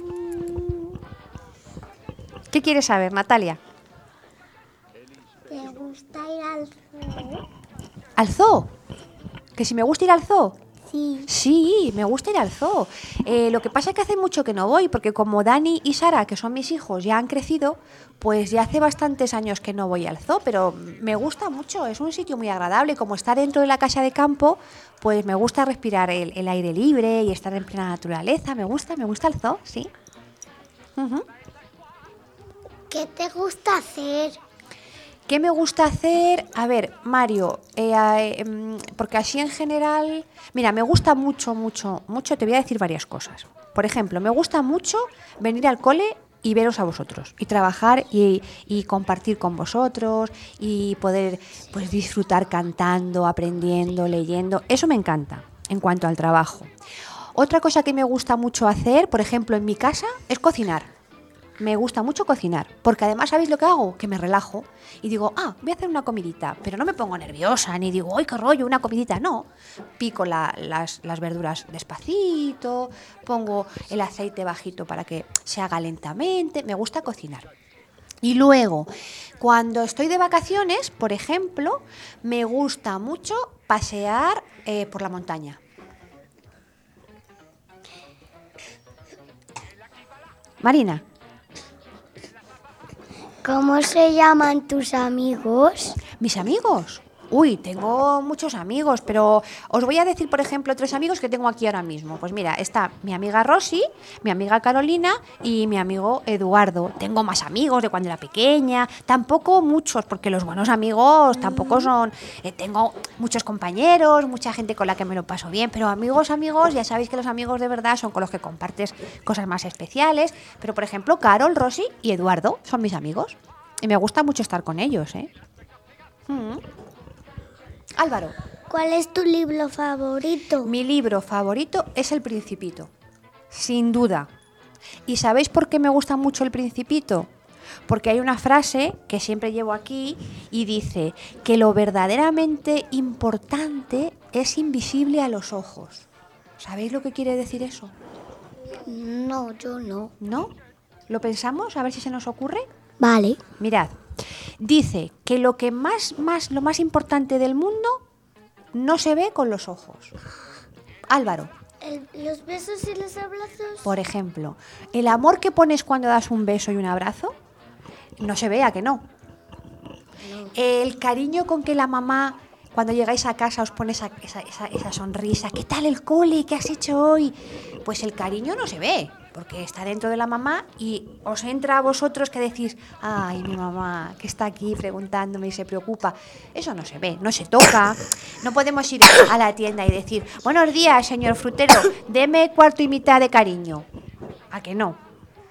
¿Qué quieres saber, Natalia? ¿Te gusta ir al zoo? ¿Al zoo? ¿Que si me gusta ir al zoo? Sí. Sí, me gusta ir al zoo. Eh, lo que pasa es que hace mucho que no voy, porque como Dani y Sara, que son mis hijos, ya han crecido, pues ya hace bastantes años que no voy al zoo, pero me gusta mucho, es un sitio muy agradable. Como está dentro de la casa de campo, pues me gusta respirar el, el aire libre y estar en plena naturaleza. Me gusta, me gusta el zoo, sí. Uh-huh. ¿Qué te gusta hacer? ¿Qué me gusta hacer? A ver, Mario, eh, eh, porque así en general... Mira, me gusta mucho, mucho, mucho, te voy a decir varias cosas. Por ejemplo, me gusta mucho venir al cole y veros a vosotros, y trabajar y, y compartir con vosotros, y poder pues disfrutar cantando, aprendiendo, leyendo. Eso me encanta en cuanto al trabajo. Otra cosa que me gusta mucho hacer, por ejemplo, en mi casa, es cocinar. Me gusta mucho cocinar, porque además, ¿sabéis lo que hago? Que me relajo y digo, ah, voy a hacer una comidita, pero no me pongo nerviosa, ni digo, ¡ay, qué rollo, una comidita! No, pico la, las, las verduras despacito, pongo el aceite bajito para que se haga lentamente, me gusta cocinar. Y luego, cuando estoy de vacaciones, por ejemplo, me gusta mucho pasear eh, por la montaña. Marina. ¿Cómo se llaman tus amigos? ¿Mis amigos? Uy, tengo muchos amigos, pero os voy a decir, por ejemplo, tres amigos que tengo aquí ahora mismo. Pues mira, está mi amiga Rosy, mi amiga Carolina y mi amigo Eduardo. Tengo más amigos de cuando era pequeña, tampoco muchos, porque los buenos amigos tampoco son... Eh, tengo muchos compañeros, mucha gente con la que me lo paso bien, pero amigos, amigos, ya sabéis que los amigos de verdad son con los que compartes cosas más especiales. Pero, por ejemplo, Carol, Rosy y Eduardo son mis amigos. Y me gusta mucho estar con ellos, ¿eh? Mm. Álvaro. ¿Cuál es tu libro favorito? Mi libro favorito es El Principito, sin duda. ¿Y sabéis por qué me gusta mucho El Principito? Porque hay una frase que siempre llevo aquí y dice que lo verdaderamente importante es invisible a los ojos. ¿Sabéis lo que quiere decir eso? No, yo no. ¿No? ¿Lo pensamos? A ver si se nos ocurre. Vale. Mirad. Dice que lo que más, más, lo más importante del mundo no se ve con los ojos. Álvaro. El, ¿Los besos y los abrazos? Por ejemplo, el amor que pones cuando das un beso y un abrazo, no se ve, ¿a que no? No. El cariño con que la mamá, cuando llegáis a casa, os pone esa, esa, esa, esa sonrisa. ¿Qué tal el cole? ¿Qué has hecho hoy? Pues el cariño no se ve, porque está dentro de la mamá y os entra a vosotros que decís, ay, mi mamá, que está aquí preguntándome y se preocupa. Eso no se ve, no se toca. No podemos ir a la tienda y decir, buenos días, señor frutero, deme cuarto y mitad de cariño. ¿A que no?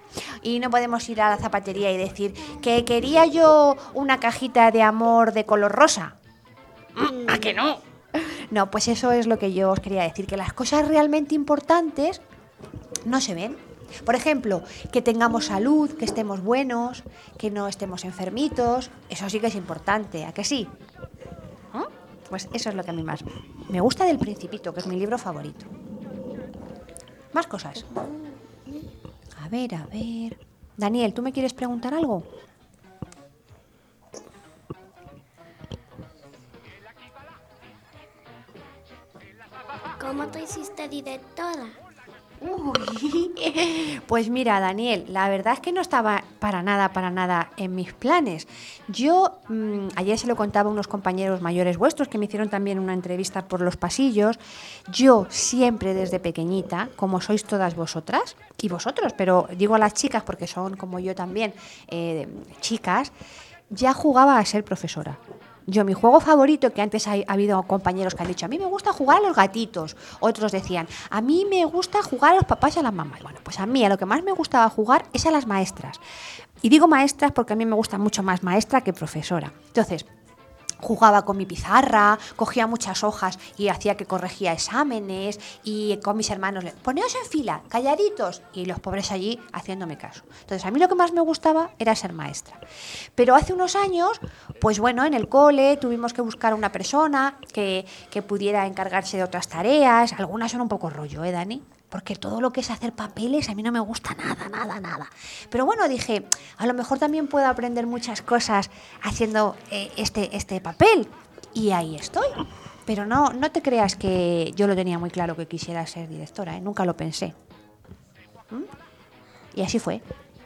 Y no podemos ir a la zapatería y decir que quería yo una cajita de amor de color rosa. ¿A que no? No, pues eso es lo que yo os quería decir, que las cosas realmente importantes no se ven. Por ejemplo, que tengamos salud, que estemos buenos, que no estemos enfermitos, eso sí que es importante, ¿a que sí? ¿Eh? Pues eso es lo que a mí más me gusta del Principito, que es mi libro favorito. Más cosas. A ver, a ver... Daniel, ¿tú me quieres preguntar algo? ¿Cómo te hiciste directora? Uy, pues mira, Daniel, la verdad es que no estaba para nada, para nada en mis planes. Yo, mmm, ayer se lo contaba a unos compañeros mayores vuestros que me hicieron también una entrevista por los pasillos. Yo siempre desde pequeñita, como sois todas vosotras y vosotros, pero digo a las chicas porque son como yo también, eh, chicas, ya jugaba a ser profesora. Yo, mi juego favorito, que antes ha, ha habido compañeros que han dicho, a mí me gusta jugar a los gatitos. Otros decían, a mí me gusta jugar a los papás y a las mamás. Bueno, pues a mí a lo que más me gustaba jugar es a las maestras. Y digo maestras porque a mí me gusta mucho más maestra que profesora. Entonces, jugaba con mi pizarra, cogía muchas hojas y hacía que corregía exámenes y con mis hermanos, le poneos en fila, calladitos, y los pobres allí haciéndome caso. Entonces a mí lo que más me gustaba era ser maestra. Pero hace unos años, pues bueno, en el cole tuvimos que buscar una persona que, que pudiera encargarse de otras tareas. Algunas son un poco rollo, ¿eh, Dani? Porque todo lo que es hacer papeles a mí no me gusta nada, nada, nada. Pero bueno, dije, a lo mejor también puedo aprender muchas cosas haciendo eh, este, este papel. Y ahí estoy. Pero no, no te creas que yo lo tenía muy claro que quisiera ser directora, ¿eh? Nunca lo pensé. ¿Mm? Y así fue.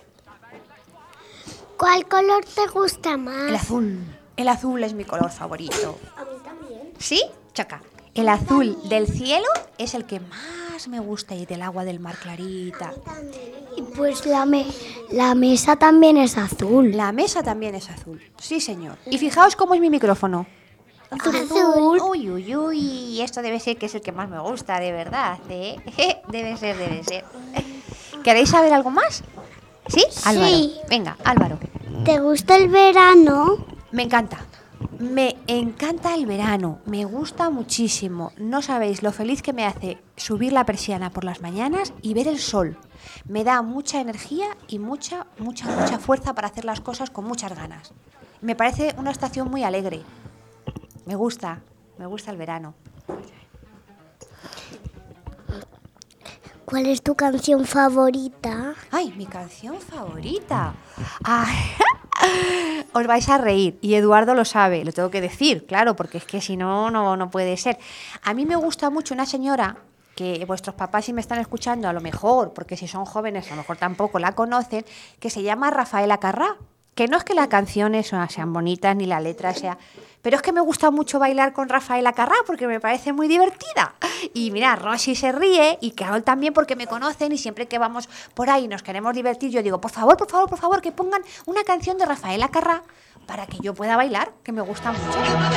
¿Cuál color te gusta más? El azul. El azul es mi color favorito. A mí también. ¿Sí? Chaca. El azul del cielo es el que más me gusta y del agua del mar clarita. Y pues la, me la mesa también es azul. La mesa también es azul. Sí, señor. Y fijaos cómo es mi micrófono. Azul. Uy, uy, uy. Esto debe ser que es el que más me gusta, de verdad, ¿eh? Debe ser, debe ser. ¿Queréis saber algo más? ¿Sí? Álvaro. Sí. Venga, Álvaro. ¿Te gusta el verano? Me encanta. Me encanta el verano, me gusta muchísimo. No sabéis lo feliz que me hace subir la persiana por las mañanas y ver el sol. Me da mucha energía y mucha, mucha, mucha fuerza para hacer las cosas con muchas ganas. Me parece una estación muy alegre. Me gusta, me gusta el verano. ¿Cuál es tu canción favorita? ¡Ay, mi canción favorita! ¡Ay! Os vais a reír y Eduardo lo sabe, lo tengo que decir, claro, porque es que si no, no, no puede ser. A mí me gusta mucho una señora que vuestros papás, si me están escuchando, a lo mejor, porque si son jóvenes a lo mejor tampoco la conocen, que se llama Rafaela Carrà. Que no es que las canciones sean bonitas ni la letra sea... Pero es que me gusta mucho bailar con Rafaela Carrà porque me parece muy divertida. Y mira, Rosy se ríe y Carol también porque me conocen y siempre que vamos por ahí y nos queremos divertir, yo digo, por favor, por favor, por favor, que pongan una canción de Rafaela Carrà para que yo pueda bailar, que me gusta mucho.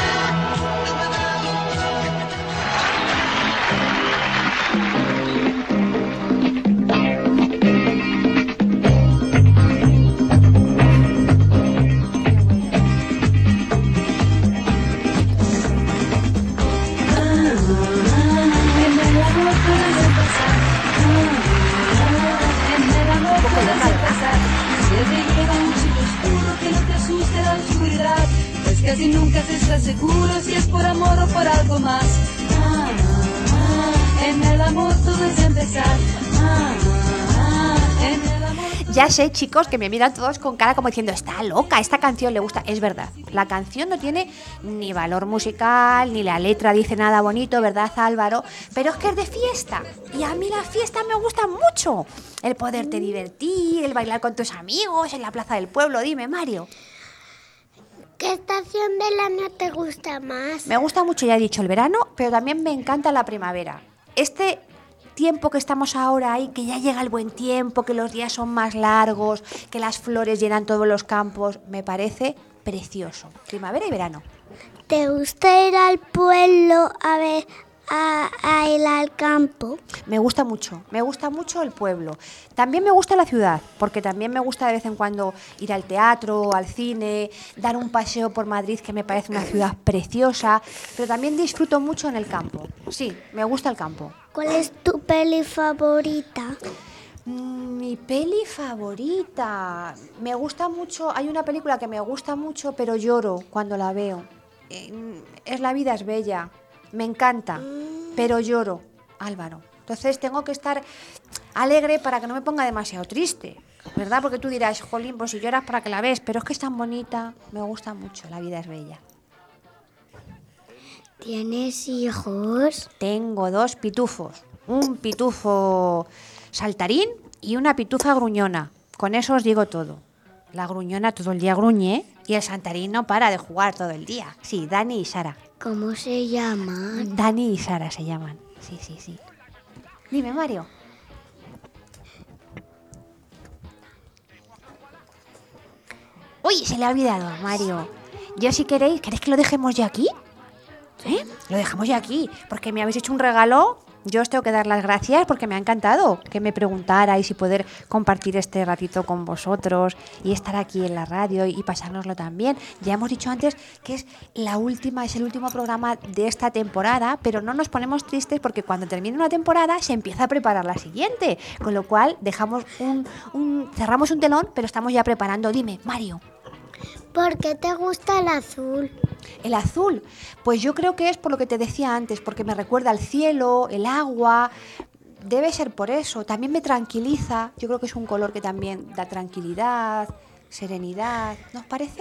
Casi nunca se está seguro si es por amor o por algo más. Ah, ah, en el amor todo es empezar. Ah, ah, en el amor todo... Ya sé, chicos, que me miran todos con cara como diciendo, está loca, esta canción le gusta. Es verdad, la canción no tiene ni valor musical, ni la letra dice nada bonito, ¿verdad, Álvaro? Pero es que es de fiesta, y a mí la fiesta me gusta mucho. El poderte divertir, el bailar con tus amigos en la plaza del pueblo. Dime, Mario. ¿Qué estación del año te gusta más? Me gusta mucho, ya he dicho, el verano, pero también me encanta la primavera. Este tiempo que estamos ahora ahí, que ya llega el buen tiempo, que los días son más largos, que las flores llenan todos los campos, me parece precioso. Primavera y verano. ¿Te gusta ir al pueblo a ver a, a ir al campo. Me gusta mucho, me gusta mucho el pueblo. También me gusta la ciudad, porque también me gusta de vez en cuando ir al teatro, al cine, dar un paseo por Madrid, que me parece una ciudad preciosa, pero también disfruto mucho en el campo. Sí, me gusta el campo. ¿Cuál es tu peli favorita? Mm, Mi peli favorita. Me gusta mucho, hay una película que me gusta mucho, pero lloro cuando la veo. Eh, Es La vida es bella. Me encanta, pero lloro, Álvaro. Entonces tengo que estar alegre para que no me ponga demasiado triste, ¿verdad? Porque tú dirás, jolín, pues si lloras para que la ves, pero es que es tan bonita, me gusta mucho, La vida es bella. ¿Tienes hijos? Tengo dos pitufos, un pitufo saltarín y una pitufa gruñona. Con eso os digo todo. La gruñona todo el día gruñe y el saltarín no para de jugar todo el día. Sí, Dani y Sara. ¿Cómo se llaman? Dani y Sara se llaman. Sí, sí, sí. Dime, Mario. Uy, se le ha olvidado, Mario. Yo si queréis, ¿queréis que lo dejemos ya aquí? ¿Eh? Lo dejamos ya aquí, porque me habéis hecho un regalo. Yo os tengo que dar las gracias porque me ha encantado que me preguntarais y poder compartir este ratito con vosotros y estar aquí en la radio y pasárnoslo también. Ya hemos dicho antes que es la última, es el último programa de esta temporada, pero no nos ponemos tristes porque cuando termine una temporada se empieza a preparar la siguiente, con lo cual dejamos un, un cerramos un telón, pero estamos ya preparando. Dime, Mario. ¿Por qué te gusta el azul? El azul, pues yo creo que es por lo que te decía antes, porque me recuerda al cielo, el agua, debe ser por eso. También me tranquiliza, yo creo que es un color que también da tranquilidad, serenidad, ¿no os parece?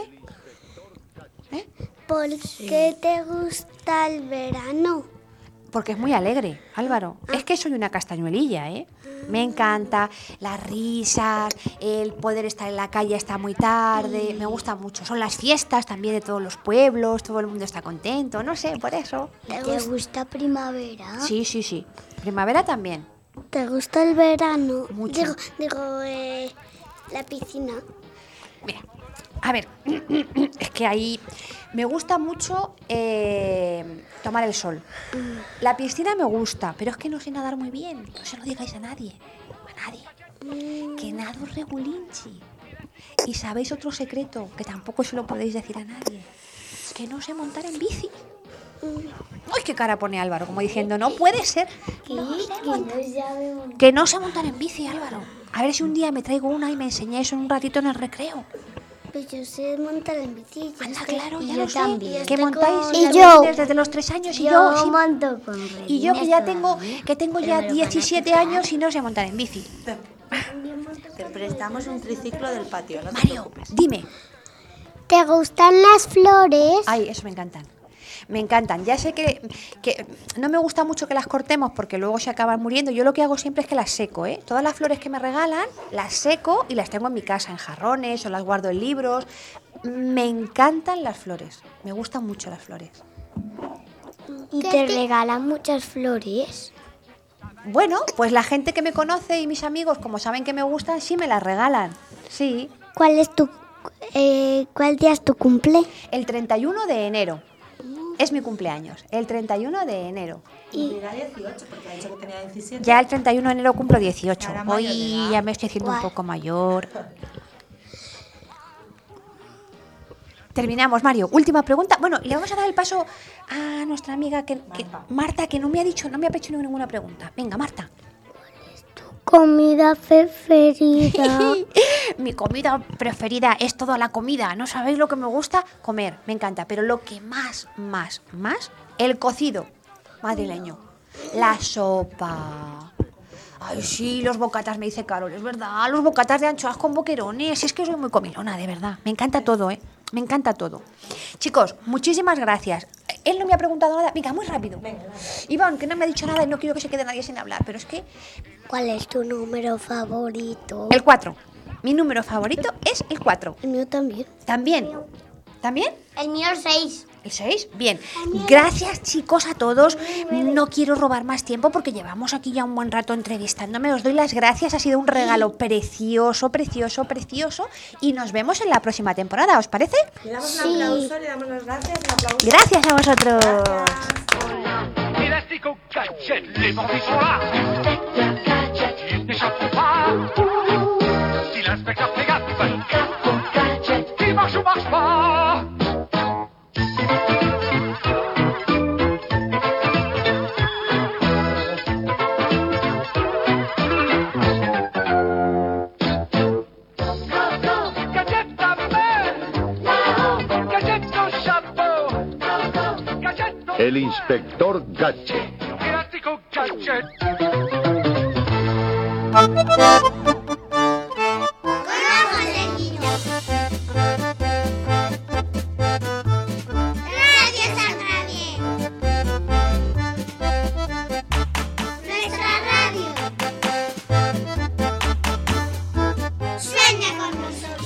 ¿Eh? ¿Por qué te gusta el verano? Porque es muy alegre, Álvaro. Es que soy una castañuelilla, ¿eh? Me encanta las risas, el poder estar en la calle hasta muy tarde, me gusta mucho. Son las fiestas también de todos los pueblos, todo el mundo está contento, no sé, por eso. ¿Te gusta primavera? Sí, sí, sí. Primavera también. ¿Te gusta el verano? Mucho. Digo, digo eh, la piscina. Mira, a ver, es que ahí me gusta mucho eh, tomar el sol. La piscina me gusta, pero es que no sé nadar muy bien. No se lo digáis a nadie, a nadie. Que nado regulinchi. Y sabéis otro secreto, que tampoco se lo podéis decir a nadie. Que no sé montar en bici. ¡Ay, qué cara pone Álvaro! Como diciendo, no puede ser. No sé montar. Que no sé montar en bici, Álvaro. A ver si un día me traigo una y me enseñáis un ratito en el recreo. Pues yo sé montar en bici. Anda, estoy- claro, ya y lo yo sé. también. Que montáis Y las yo. bicis desde los tres años y Yo yo, sí, monto con y yo que ya tengo todavía. que tengo Pero ya me lo van a diecisiete quitar. años y no sé montar en bici. Te prestamos un triciclo del patio, no te Mario, preocupes. dime. ¿Te gustan las flores? Ay, eso me encantan. Me encantan. Ya sé que, que no me gusta mucho que las cortemos porque luego se acaban muriendo. Yo lo que hago siempre es que las seco, ¿eh? Todas las flores que me regalan las seco y las tengo en mi casa en jarrones o las guardo en libros. Me encantan las flores. Me gustan mucho las flores. ¿Y te regalan muchas flores? Bueno, pues la gente que me conoce y mis amigos, como saben que me gustan, sí me las regalan. Sí. ¿Cuál es tu eh, cuál día es tu cumple? El treinta y uno de enero. Es mi cumpleaños. El treinta y uno de enero. Cumplirá dieciocho, porque ha dicho que tenía diecisiete. Ya el treinta y uno de enero cumplo dieciocho. Ya era mayor de Hoy edad. ya me estoy haciendo un Guay. poco mayor. Terminamos, Mario. Última pregunta. Bueno, le vamos a dar el paso a nuestra amiga que, que- Marta, que no me ha dicho, no me ha hecho ninguna pregunta. Venga, Marta. Comida preferida. Mi comida preferida es toda la comida. ¿No sabéis lo que me gusta? Comer, me encanta. Pero lo que más, más, más, el cocido madrileño. La sopa. Ay, sí, los bocatas, me dice Carol, es verdad. Los bocatas de anchoas con boquerones. Es que soy muy comilona, de verdad. Me encanta todo, ¿eh? Me encanta todo. Chicos, muchísimas gracias. Él no me ha preguntado nada. Venga, muy rápido. Iván, que no me ha dicho nada y no quiero que se quede nadie sin hablar. Pero es que ¿Cuál es tu número favorito? el cuatro. Mi número favorito es el cuatro. El mío también. También. ¿También? El mío el seis. ¿El seis? Bien. Gracias, chicos, a todos. No quiero robar más tiempo porque llevamos aquí ya un buen rato entrevistándome. Os doy las gracias. Ha sido un regalo precioso, precioso, precioso. Y nos vemos en la próxima temporada. ¿Os parece? Le damos Sí. un aplauso, le damos las gracias, un aplauso. Gracias a vosotros. Gracias. Mira este Gadget, gadget, les bandits sont là. Inspecteur Gadget, Ils n'échapperont pas. Si l'inspecteur fait gaffe, Gadget, il marche ou marche pas. Gadget ta main, Gadget son chapeau, Gadget ton El inspector Gadget. Galáctico Gadget. Conozco de niños. Radio Sacramento. Nuestra radio. Sueña con nosotros.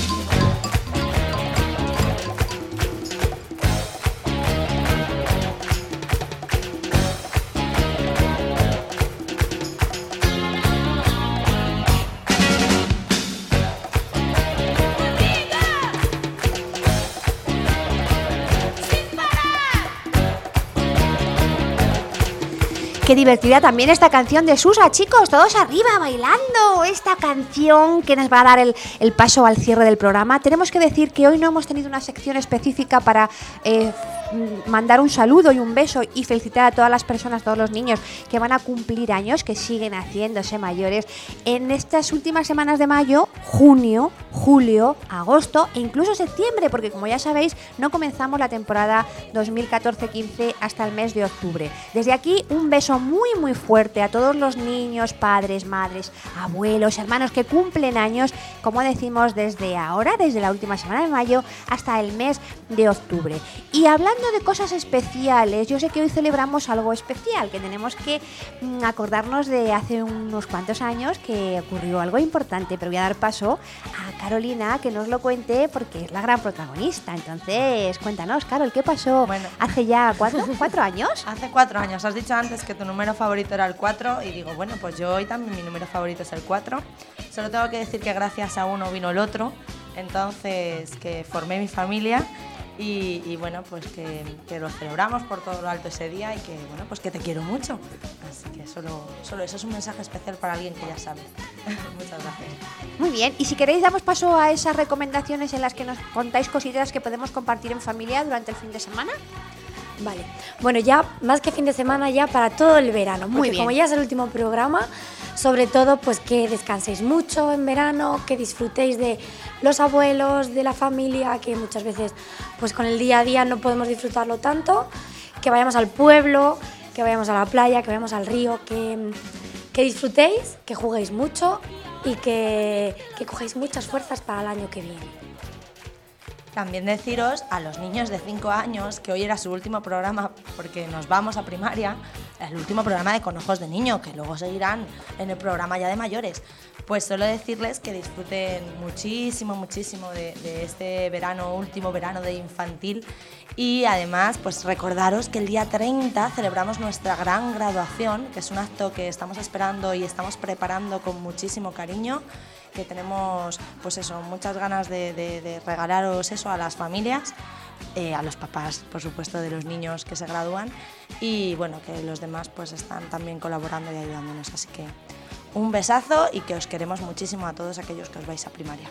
Qué divertida también esta canción de Susa, chicos, todos arriba bailando esta canción que nos va a dar el, el paso al cierre del programa. Tenemos que decir que hoy no hemos tenido una sección específica para eh, mandar un saludo y un beso y felicitar a todas las personas, todos los niños que van a cumplir años, que siguen haciéndose mayores en estas últimas semanas de mayo, junio, julio, agosto e incluso septiembre, porque como ya sabéis, no comenzamos la temporada dos mil catorce quince hasta el mes de octubre. Desde aquí, un beso muy muy fuerte a todos los niños, padres, madres, abuelos, hermanos que cumplen años, como decimos, desde ahora, desde la última semana de mayo hasta el mes de octubre. Y hablando de cosas especiales, yo sé que hoy celebramos algo especial, que tenemos que mm, acordarnos de hace unos cuantos años que ocurrió algo importante, pero voy a dar paso a Carolina que nos lo cuente porque es la gran protagonista. Entonces, cuéntanos, Carol, ¿qué pasó Bueno. hace ya cuatro, cuatro años? Hace cuatro años. Has dicho antes que tu número favorito era el cuatro y digo, bueno, pues yo hoy también mi número favorito es el cuatro. Solo tengo que decir que gracias a uno vino el otro, entonces que formé mi familia y, y bueno, pues que, que lo celebramos por todo lo alto ese día y que, bueno, pues que te quiero mucho. Así que solo, solo eso es un mensaje especial para alguien que ya sabe. Muchas gracias. Muy bien, y si queréis damos paso a esas recomendaciones en las que nos contáis cositas que podemos compartir en familia durante el fin de semana. Vale, bueno, ya más que fin de semana, ya para todo el verano, Muy porque bien. como ya es el último programa, sobre todo pues que descanséis mucho en verano, que disfrutéis de los abuelos, de la familia, que muchas veces pues con el día a día no podemos disfrutarlo tanto, que vayamos al pueblo, que vayamos a la playa, que vayamos al río, que, que disfrutéis, que juguéis mucho y que, que cogéis muchas fuerzas para el año que viene. También deciros a los niños de cinco años que hoy era su último programa porque nos vamos a primaria, el último programa de Con Ojos de Niño, que luego seguirán en el programa ya de mayores. Pues solo decirles que disfruten muchísimo, muchísimo de, de este verano, último verano de infantil y además pues recordaros que el día treinta celebramos nuestra gran graduación, que es un acto que estamos esperando y estamos preparando con muchísimo cariño, que tenemos pues eso, muchas ganas de, de, de regalaros eso a las familias, eh, a los papás, por supuesto, de los niños que se gradúan y bueno, que los demás pues están también colaborando y ayudándonos, así que un besazo y que os queremos muchísimo a todos aquellos que os vais a primaria.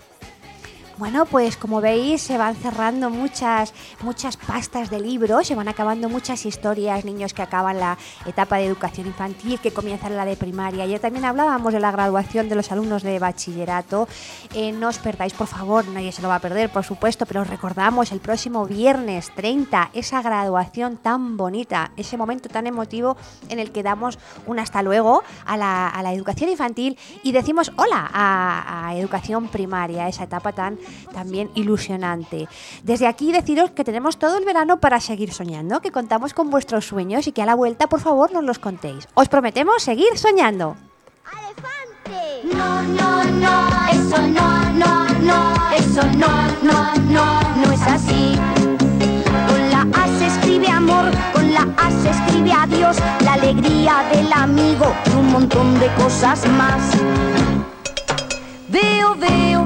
Bueno, pues como veis se van cerrando muchas, muchas pastas de libros, se van acabando muchas historias, niños que acaban la etapa de educación infantil, que comienzan la de primaria. Ayer también hablábamos de la graduación de los alumnos de bachillerato. Eh, no os perdáis, por favor, nadie se lo va a perder, por supuesto, pero os recordamos el próximo viernes treinta, esa graduación tan bonita, ese momento tan emotivo en el que damos un hasta luego a la, a la educación infantil y decimos hola a, a educación primaria, esa etapa tan también ilusionante. Desde aquí deciros que tenemos todo el verano para seguir soñando, que contamos con vuestros sueños y que a la vuelta, por favor, nos los contéis. Os prometemos seguir soñando. ¡Elefante! No, no, no, eso no, no, no, eso no, no, no, no es así. Con la A se escribe amor, con la A se escribe adiós, la alegría del amigo y un montón de cosas más. Veo, veo